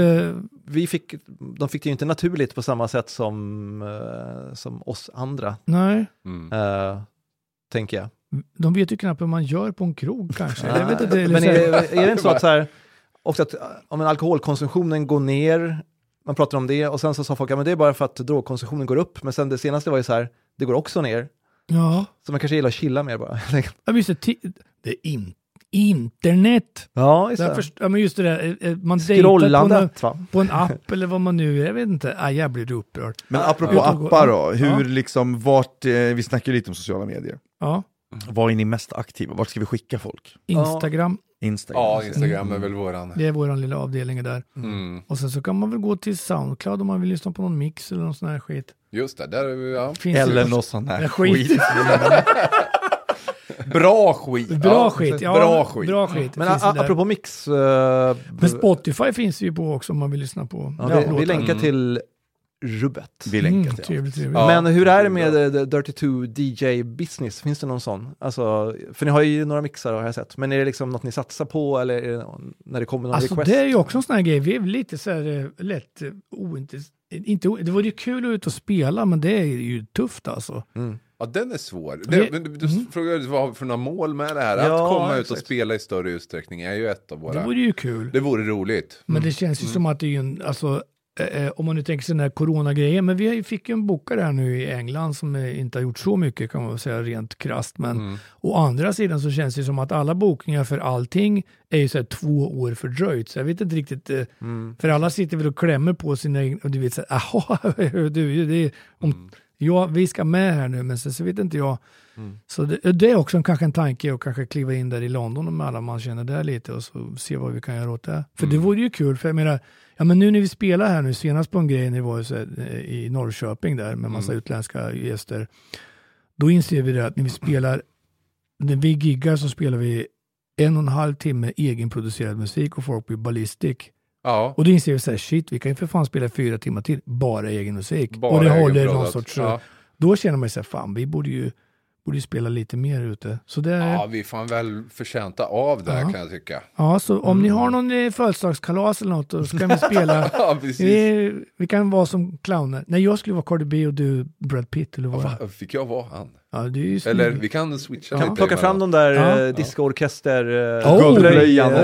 de fick det ju inte naturligt på samma sätt som oss andra. Nej. Tänker jag. De vet ju knappt vad man gör på en krog kanske. Jag vet inte, men är det inte så att, så här, också att om alkoholkonsumtionen går ner, man pratar om det, och sen så sa folk men det är bara för att drogkonsumtionen går upp, men sen det senaste var ju så här, det går också ner. Ja. Så man kanske gillar att chilla mer bara. Ja, just det är internet. Ja, just det. Men just det där, man dejtar på en app eller vad man nu, jag vet inte. Jag blir upprörd. Men apropå appar då, hur liksom, vi snackar lite om sociala medier. Ja. Var är ni mest aktiva? Vart ska vi skicka folk? Instagram. Ja, Instagram är väl våran. Det är våran lilla avdelning där. Och sen så kan man väl gå till Soundcloud om man vill lyssna på någon mix eller någon sån här skit. Just det, där är vi, eller någon sån här skit. Bra skit. Bra skit. Men apropå mix. Men Spotify finns ju på också om man vill lyssna på. Vi länkar till rubbet. Trevligt. Men hur är det med Dirty 2 DJ business? Finns det någon sån? Alltså, för ni har ju några mixar har jag sett. Men är det liksom något ni satsar på, eller är det när det kommer någon request? Det är ju också en sån här grej. Vi är lite så här lätt det var ju kul att ut och spela, men det är ju tufft alltså. Ja, den är svår. Du frågade vad har för några mål med det här. Att komma ut och spela i större utsträckning är ju ett av våra. Det vore ju kul. Det vore roligt. Men det känns ju som att det är ju om man nu tänker sig den här coronagrejen, men vi fick ju en bokare här nu i England som inte har gjort så mycket, kan man säga rent krasst, men å andra sidan så känns det som att alla bokningar för allting är ju så här 2 år fördröjt, så jag vet inte riktigt, för alla sitter väl och klämmer på sina egna, och du vet så här, ja, vi ska med här nu, men så vet inte jag. Så det är också kanske en tanke att kanske kliva in där i London med alla man känner där lite och så se vad vi kan göra åt det. För det vore ju kul, för jag menar, ja men nu när vi spelar här nu, senast på en grej när vi var så här, i Norrköping där med massa utländska gäster, då inser vi det att när vi giggar så spelar vi 1,5 timme egenproducerad musik och folk blir ballistic. Ja. Och då inser vi så här, shit, vi kan ju för fan spela 4 timmar till, bara egen musik. Bara och det håller egenproddat. någon sorts... Då känner man sig fan, vi borde ju spela lite mer ute. Så det är... Ja, vi får väl förtjänta av det kan jag tycka. Ja, så om ni har någon födelsedagskalas eller något, då ska vi spela. Ja, precis. Vi kan vara som clowner. Nej, jag skulle vara Cardi B och du Brad Pitt eller vad. Ja, fick jag vara han? Ja, det är ju eller vi kan switcha. Kan plocka fram de där discoorkester guldblöjan.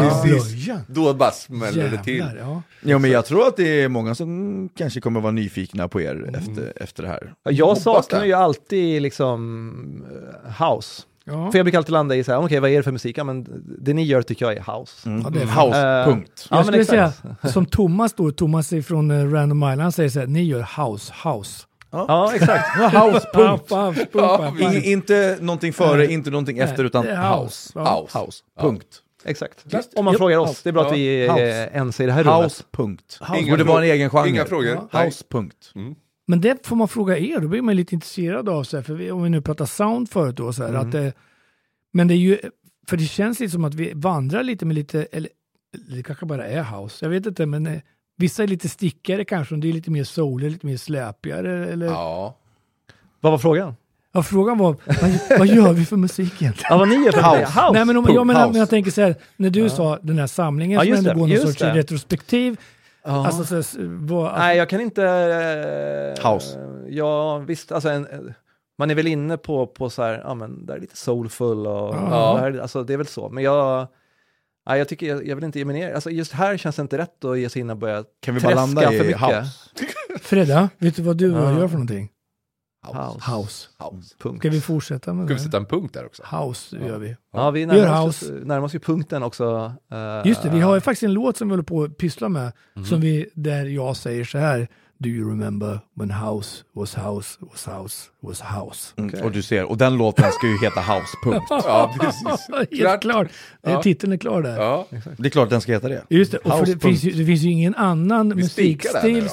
Då bara smäller det till. Ja, men jag tror att det är många som kanske kommer vara nyfikna på er efter det här. Jag saknar ju alltid liksom house. Ja. För jag brukar alltid landa i så här, okej, vad är det för musik? Ja, men det ni gör tycker jag är house. Ja, det är house, punkt. Jag skulle säga, som Thomas från Random Island säger så här, ni gör house. Ja, exakt. House, punkt. Inte någonting före, inte någonting efter, utan house. House, punkt. Exakt. Om man frågar oss, det är bra att vi är ens i det här rummet. House, punkt. Borde vara en egen genre. Inga frågor. House, punkt. Men det får man fråga er, då blir man lite intresserad av så här, för om vi nu pratar sound förut då så här, att men det är ju, för det känns lite som att vi vandrar lite med lite, eller det kanske bara är house, jag vet inte, men vissa är lite stickare kanske, det är lite mer soul, lite mer släpigare eller... Ja. Vad var frågan? Ja, frågan var, vad gör vi för musik egentligen? Ja, vad ni gör för house? Nej, men jag tänker så här, när du sa den här samlingen som ändå går någon sorts retrospektiv. Alltså, nej, jag kan inte... house. Ja, visst, alltså man är väl inne på så här, ja men det är lite soulful och alltså det är väl så. Men jag tycker jag vill inte ge mig ner. Alltså just här känns det inte rätt att ge sig in och börja kan vi bara landa i för mycket. House? Fredda, vet du vad du gör för någonting? House. Punkt. Ska vi fortsätta med det? Ska vi sätta en punkt där också? House gör vi. Ja, vi närmar oss ju punkten också. Just det, vi har ju faktiskt en låt som vi håller på att pyssla med. Där jag säger så här: Do you remember when house was house was house was house? Okay. Och du ser, och den låten ska ju heta House, punkt. Ja, precis. Helt klart. Titeln är klar där. Ja. Det är klart att den ska heta det. Just det, och för det finns ju ingen annan musikstil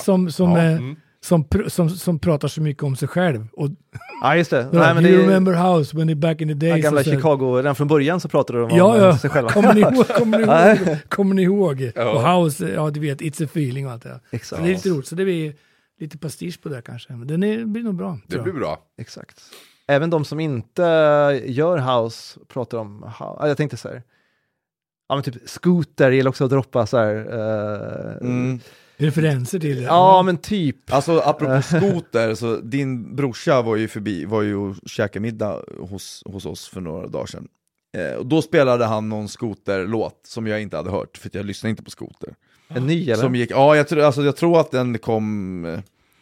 som pratar så mycket om sig själv. Och ja, just det. Do you remember house when they back in the days? Gamla Chicago, redan från början så pratade de om sig själva. Kommer ni ihåg? Och house, ja du vet, it's a feeling och allt det. Exakt. Det är lite roligt, så det blir lite pastisch på det kanske. Men blir nog bra. Det blir bra. Exakt. Även de som inte gör house pratar om house. Jag tänkte så här, ja men typ Scooter gillar också att droppa så här... referenser till det. Ja, men typ. Alltså apropå Scooter, så din brorsa var ju och käkade middag hos oss för några dagar sedan. Och då spelade han någon Scooter-låt som jag inte hade hört, för jag lyssnade inte på Scooter. En ny eller? Som gick, ja, jag tror att den kom...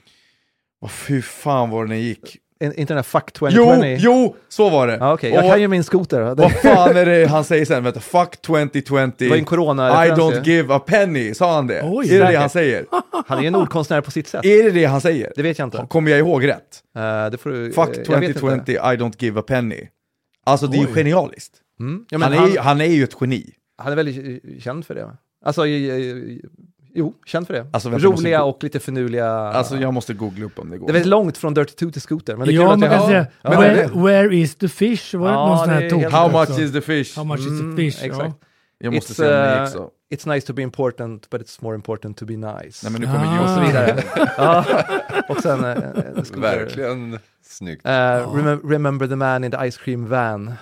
Hur fan var den gick? Inte den här Fuck 2020? Jo, så var det. Ja, okay. Jag kan ju min Scooter. Vad fan är det han säger sen? Vet du, Fuck 2020. Det var en corona. I don't give a penny, sa han det? Oj, är det han säger? Han är ju en ordkonstnär på sitt sätt. Är det han säger? Det vet jag inte. Kommer jag ihåg rätt? Det får du, Fuck 2020, I don't give a penny. Alltså det är ju genialiskt. Ja, han är ju ett geni. Han är väldigt känd för det. Alltså, känd för det. Alltså, roliga och lite finurliga. Alltså jag måste googla upp om det går. Det är väldigt långt från Dirty 2 till Scooter. Men det är ja, kul man att kan säga, where is the fish? Var det någon sån här tog? How much is the fish? How much is the fish? Exakt. Ja. Jag måste se om det gick så. It's nice to be important, but it's more important to be nice. Nej, men nu kommer och så vidare. Och sen verkligen snyggt. Remember the man in the ice cream van.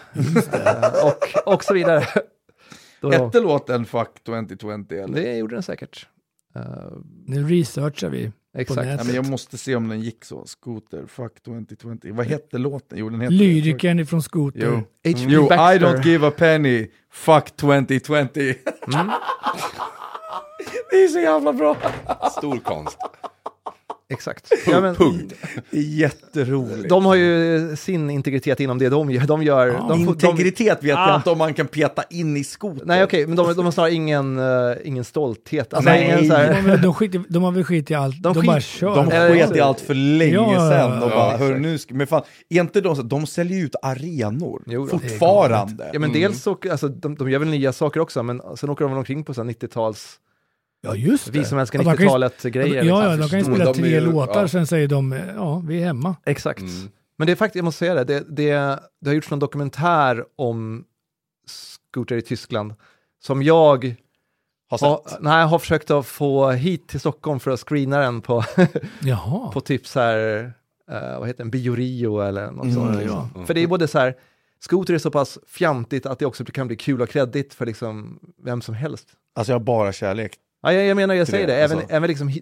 och så vidare. Hette låten Fuck 2020 eller? Det gjorde den säkert. Nu researchar vi. Exakt. Ja, men jag måste se om den gick så. Scooter, Fuck 2020. Vad hette låten? Jo, den hette Lyrikern ifrån Scooter. Jo, I don't give a penny. Fuck 2020. Det är så jävla bra. Stor konst. Exakt. Punkt. Jätteroligt. De har ju sin integritet inom det de gör. De gör integritet vet jag inte om man kan peta in i skoter. Nej, okej, men de har snarare ingen stolthet. Alltså, nej, ingen så här... de har väl skit i allt. De bara kör. De sket i allt för länge sedan. Och bara, hör nu men fan, är inte de säljer ut arenor fortfarande. Ja, men dels så, alltså, de gör väl nya saker också, men sen åker de omkring på så 90-tals... Ja, just det. Vi som älskar 90-talet grejer. Ja, de kan ju spela 3 låtar, sen säger de, vi är hemma. Exakt. Men det är faktiskt, jag måste säga det har gjorts någon dokumentär om skoter i Tyskland som jag har försökt att få hit till Stockholm för att screena den på på typ så här, vad heter den, Biorio eller något sånt. Liksom. För det är både så här, skoter är så pass fjantigt att det också kan bli kul och kreddigt för liksom vem som helst. Alltså jag har bara kärlek. Ja, jag menar, jag säger det. Även liksom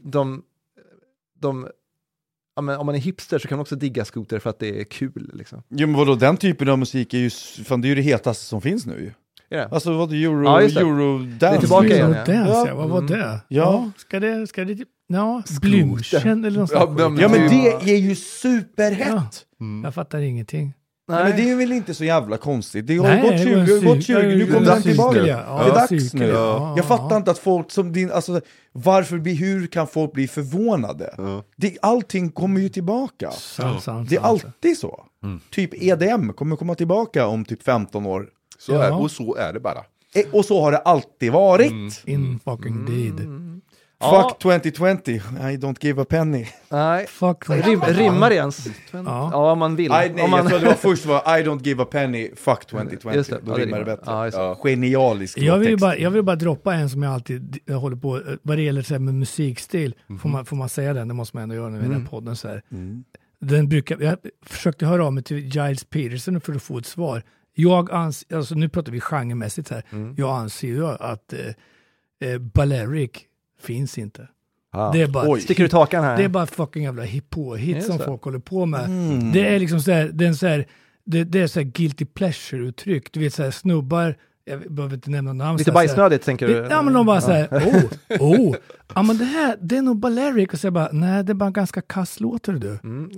om man är hipster så kan man också digga skoter för att det är kul. Liksom. Jo, men vadå, den typen av musik är ju, fan, det är ju det hetaste som finns nu. Yeah. Alltså vad Eurodance. Det är tillbaka igen. Eurodance, vad var det? Ja. Ska det Blümchen eller något sånt? Ja, men det är ju superhett. Jag fattar ingenting. Nej, men det är väl inte så jävla konstigt. Det har gått 20, nu kommer den tillbaka. Det är dags nu. Jag fattar inte att folk som hur kan folk bli förvånade? Allting kommer ju tillbaka. Det är alltid så. Typ EDM kommer komma tillbaka om typ 15 år. Så är det bara. Och så har det alltid varit. In fucking deed. Fuck 2020, I don't give a penny. Nej, rimmar det ens? Ja, om man vill. Nej, jag tror det var först I don't give a penny, fuck 2020. Just det, då rimmar det bättre. Genialisk. Jag vill bara droppa en som jag alltid håller på, vad det gäller så här med musikstil, får man säga den, det måste man ändå göra nu i den här podden så här. Jag försökte höra av mig till Giles Peterson för att få ett svar. Alltså nu pratar vi genremässigt här. Jag anser ju att Balearic finns inte. Det är bara, sticker du takan här? Det är bara fucking jävla hit som folk håller på med. Det är liksom så här, det är så här guilty pleasure-uttryck. Du vet så här, snubbar, jag behöver inte nämna namn. Lite bajsnödigt tänker du? Ja, men de bara så här, ja men det är nog Balearic, och så bara, nej, det är bara ganska kass låter du.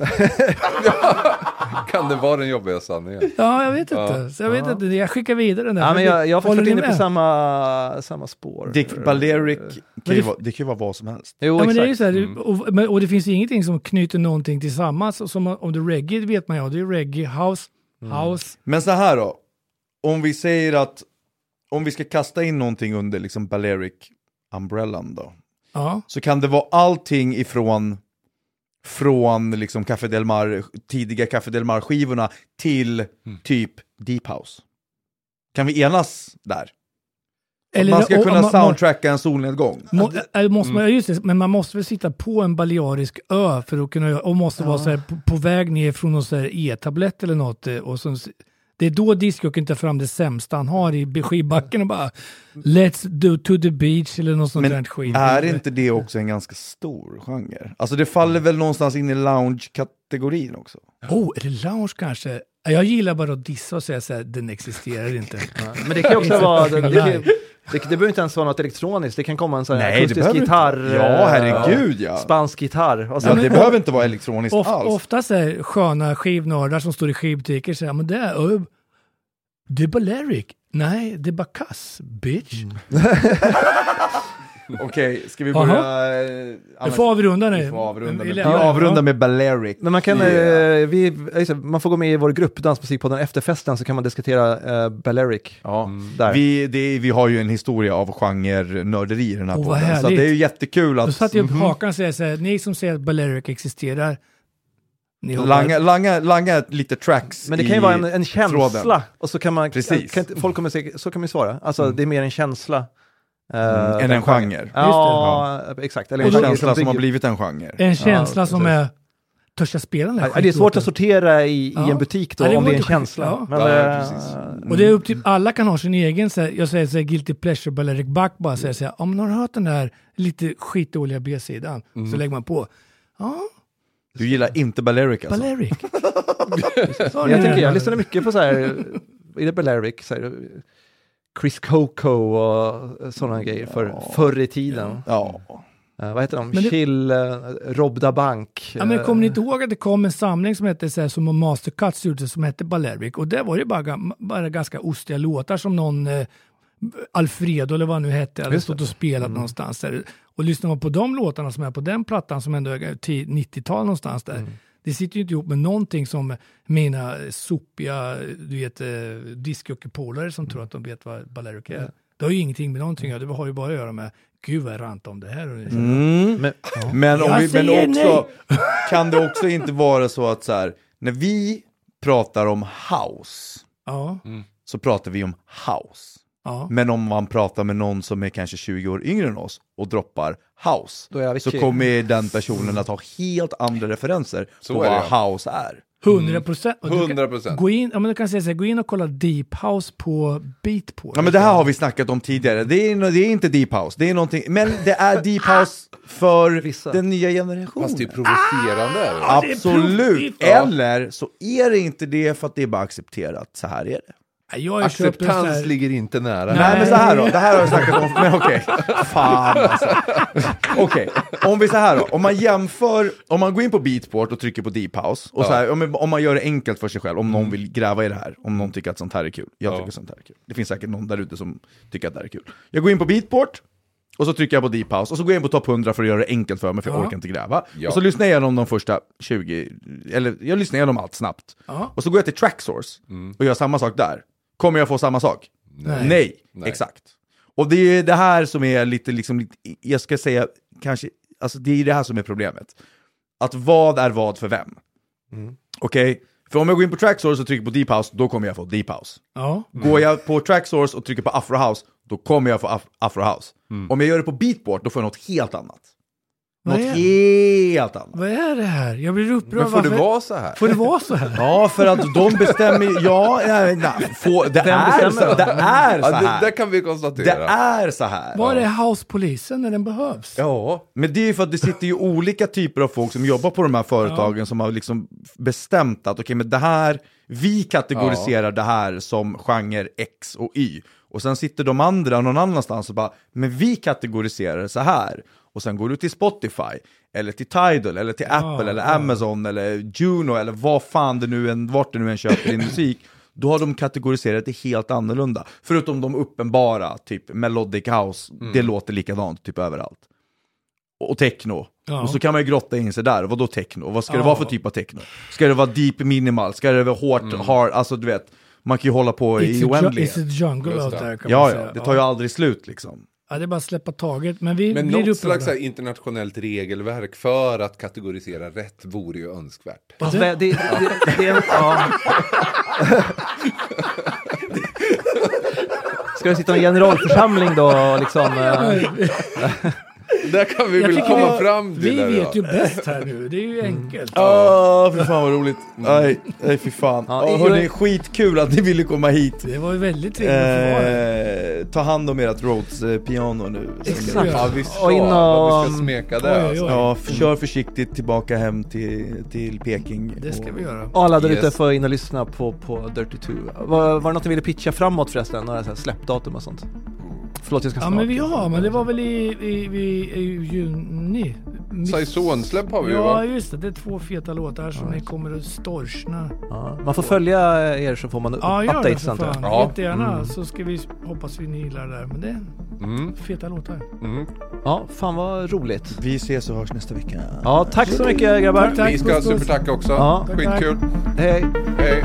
Kan det vara den jobbiga sanningen? Ja, jag vet inte. Så jag vet inte, jag skickar vidare den där. Ja, men jag får in det på samma spår. Balearic, det kan ju vara vad som helst. Jo, ja, men det är ju så här, och det finns ingenting som knyter någonting tillsammans. Som om det är reggae, vet man ju, det är reggae, house. Men så här då, om vi säger att om vi ska kasta in någonting under liksom Balearic umbrellan då, så kan det vara allting från liksom Café Del Mar, tidiga Café Del Mar-skivorna till typ Deep House. Kan vi enas där? Eller man ska kunna soundtracka en solnedgång. Men man måste väl sitta på en balearisk ö för att kunna, och måste vara så här på väg ner från någon så här e-tablett eller något, och så, det är då discjockeyn tar fram det sämsta han har i skivbacken och bara let's do to the beach eller något sånt där skit. Är inte det också en ganska stor genre? Alltså det faller väl någonstans in i lounge-kategorin också? Är det lounge kanske? Jag gillar bara att dissa och säga så här, den existerar inte. Men det kan också vara det behöver inte ens vara något elektroniskt. Det kan komma en sån här akustisk gitarr. Ja, herregud, spansk gitarr. Och så, det behöver inte vara elektroniskt alls. Ofta så här sköna skivnördar som står i skivbutiker säger, men det är Balearic. Nej, det är bara kass, bitch. Okej, ska vi börja... Vi får avrunda nu. Vi avrundar med Balearic. Men man kan, man får gå med i vår grupp Dansmusikpodden efter festen, så kan man diskutera Balearic. Där. Vi har ju en historia av genre-nörderi i den här podden. Så det är ju jättekul att... Då satt jag upp hakan och säger så här, ni som säger att Balearic existerar, langa lite tracks. Men det kan ju vara en känsla tråden. Och så kan man folk kommer säga, så kan man svara. Alltså det är mer en känsla än en genre. Ja, exakt. Eller en känsla som har blivit en genre. En känsla som är törs jag spela den här. Det är svårt att sortera i en butik då, om det är en känsla. Men, och det är upp till, alla kan ha sin egen, så här, jag säger så här, guilty pleasure, Balearic Back, bara säger så här, om man har hört den där lite skitdåliga B-sidan, så lägger man på. Du gillar inte Balearic alltså? Balearic. Jag lyssnade mycket på så här, är det Balearic, så här, Chris Coco och sådana grejer förr i tiden. vad heter de? Chill, Robda Bank. Ja, men kommer ni inte ihåg att det kom en samling som hette så här, som Mastercuts gjorde, som hette Balearic, och det var ju bara ganska ostiga låtar som någon Alfredo eller vad nu hette hade stått och spelat någonstans där. Och lyssnar man på de låtarna som är på den plattan som ändå är 90-tal någonstans där, det sitter ju inte ihop med någonting som mina sopiga, du vet, discjockeybpolare som tror att de vet vad Balearic är. Det har ju ingenting med någonting, det har ju bara att göra med gud vad jag rant om det här. Men också kan det också inte vara så att så här, när vi pratar om house så pratar vi om house. Ja. Men om man pratar med någon som är kanske 20 år yngre än oss och droppar house, så kommer den personen att ha helt andra referenser på vad house är. 100%. 100%. Gå in, du kan säga så här, gå in och kolla Deep House på Beatport. Ja, men det här har vi snackat om tidigare. Det är inte Deep House. Det är någonting, men det är Deep House för den nya generationen. Fast det är provocerande. Absolut. Eller så är det inte det för att det är bara accepterat. Så här är det. Acceptans ligger inte nära. Nej, men så här då. Det här har jag snackat om. Men okej. Fan alltså. Okej. Om vi så här då. Om man jämför, om man går in på Beatport och trycker på Deep House och så här, om man gör det enkelt för sig själv, om någon vill gräva i det här, om någon tycker att sånt här är kul. Jag tycker sånt här är kul. Det finns säkert någon där ute som tycker att det här är kul. Jag går in på Beatport och så trycker jag på Deep House och så går jag in på topp 100 för att göra det enkelt för mig, för jag orkar inte gräva. Och så lyssnar jag igenom de första 20, eller jag lyssnar igenom allt snabbt. Och så går jag till Tracksource och gör samma sak där. Kommer jag få samma sak? Nej. Exakt. Och det är det här som är lite, liksom, jag ska säga, kanske, alltså det är det här som är problemet. Att vad är vad för vem? Okej? För om jag går in på Tracksource och trycker på Deep House, då kommer jag få Deep House. Går jag på Tracksource och trycker på Afro House, då kommer jag få Afro House. Om jag gör det på Beatport, då får jag något helt annat. Helt annat. Vad är det här? Jag blir upprörd. Men får det vara så här? Får det vara så här? Ja, för att de bestämmer. Det är så här. Det kan vi konstatera. Det är så här. Var är housepolisen när den behövs? Ja, men det är ju för att det sitter ju olika typer av folk som jobbar på de här företagen som har liksom bestämt att okej, men det här, vi kategoriserar det här som genre X och Y. Och sen sitter de andra någon annanstans och bara, men vi kategoriserar det så här. Och sen går du till Spotify, eller till Tidal, eller till Apple, eller Amazon, eller Juno, eller vad fan det nu än, vart det nu än köper din musik. Då har de kategoriserat det helt annorlunda. Förutom de uppenbara, typ Melodic House, det låter likadant typ överallt. Och techno. Och så kan man ju grotta in sig där. Vad då techno? Vad ska det vara för typ av techno? Ska det vara deep minimal? Ska det vara hårt, hard? Alltså du vet, man kan ju hålla på i oändlighet. It's a jungle out there, kan man säga. Det tar ju aldrig slut liksom. Ja, det är bara att släppa taget. Men något slags här internationellt regelverk för att kategorisera rätt vore ju önskvärt. Alltså, Ska det sitta en generalförsamling då? Liksom, där kan vi väl komma fram till. Vi vet ju bäst här nu. Det är ju enkelt. För fan vad roligt. Nej, fy fan. Hörrni, skitkul att ni ville komma hit. Det var ju väldigt trevligt. Ta hand om ert Rhodes-piano nu. Ja, vi ska smeka det. Ja, kör försiktigt tillbaka hem till Peking. Det ska vi göra. Alla där ute får in och lyssna på Dirty 2. Var det något ni ville pitcha framåt förresten? Några så här släppdatum och sånt? Förlåt, jag ska snart. Men det var väl i juni. Saison-släpp har vi ju, va? Ja, just det. Det är 2 feta låtar som ni kommer att storsna. Ja, man får följa er så får man updates. Jättegärna, så ska vi hoppas vi gillar det där. Men det är feta låtar. Ja, fan vad roligt. Vi ses och hörs nästa vecka. Ja, tack så mycket grabbar. Vi ska supertacka också. Ja. Skitkul. Hej. Hej.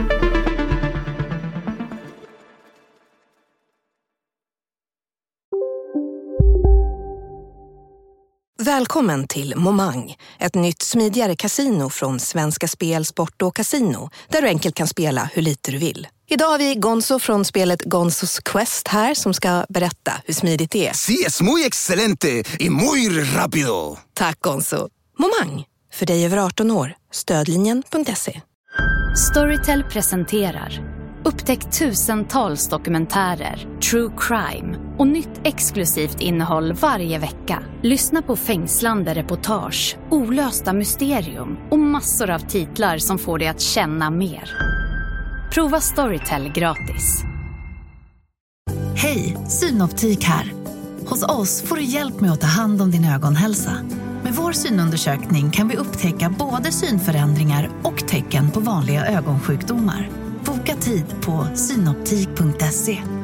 Välkommen till Momang, ett nytt smidigare kasino från Svenska Spel, Sport och Casino, där du enkelt kan spela hur lite du vill. Idag har vi Gonzo från spelet Gonzos Quest här som ska berätta hur smidigt det är. Sí, es muy excelente y muy rápido. Tack Gonzo. Momang, för dig över 18 år. Stödlinjen.se. Storytel presenterar upptäck tusentals dokumentärer, true crime och nytt exklusivt innehåll varje vecka. Lyssna på fängslande reportage, olösta mysterium och massor av titlar som får dig att känna mer. Prova Storytel gratis. Hej, Synoptik här. Hos oss får du hjälp med att ta hand om din ögonhälsa. Med vår synundersökning kan vi upptäcka både synförändringar och tecken på vanliga ögonsjukdomar. Boka tid på synoptik.se.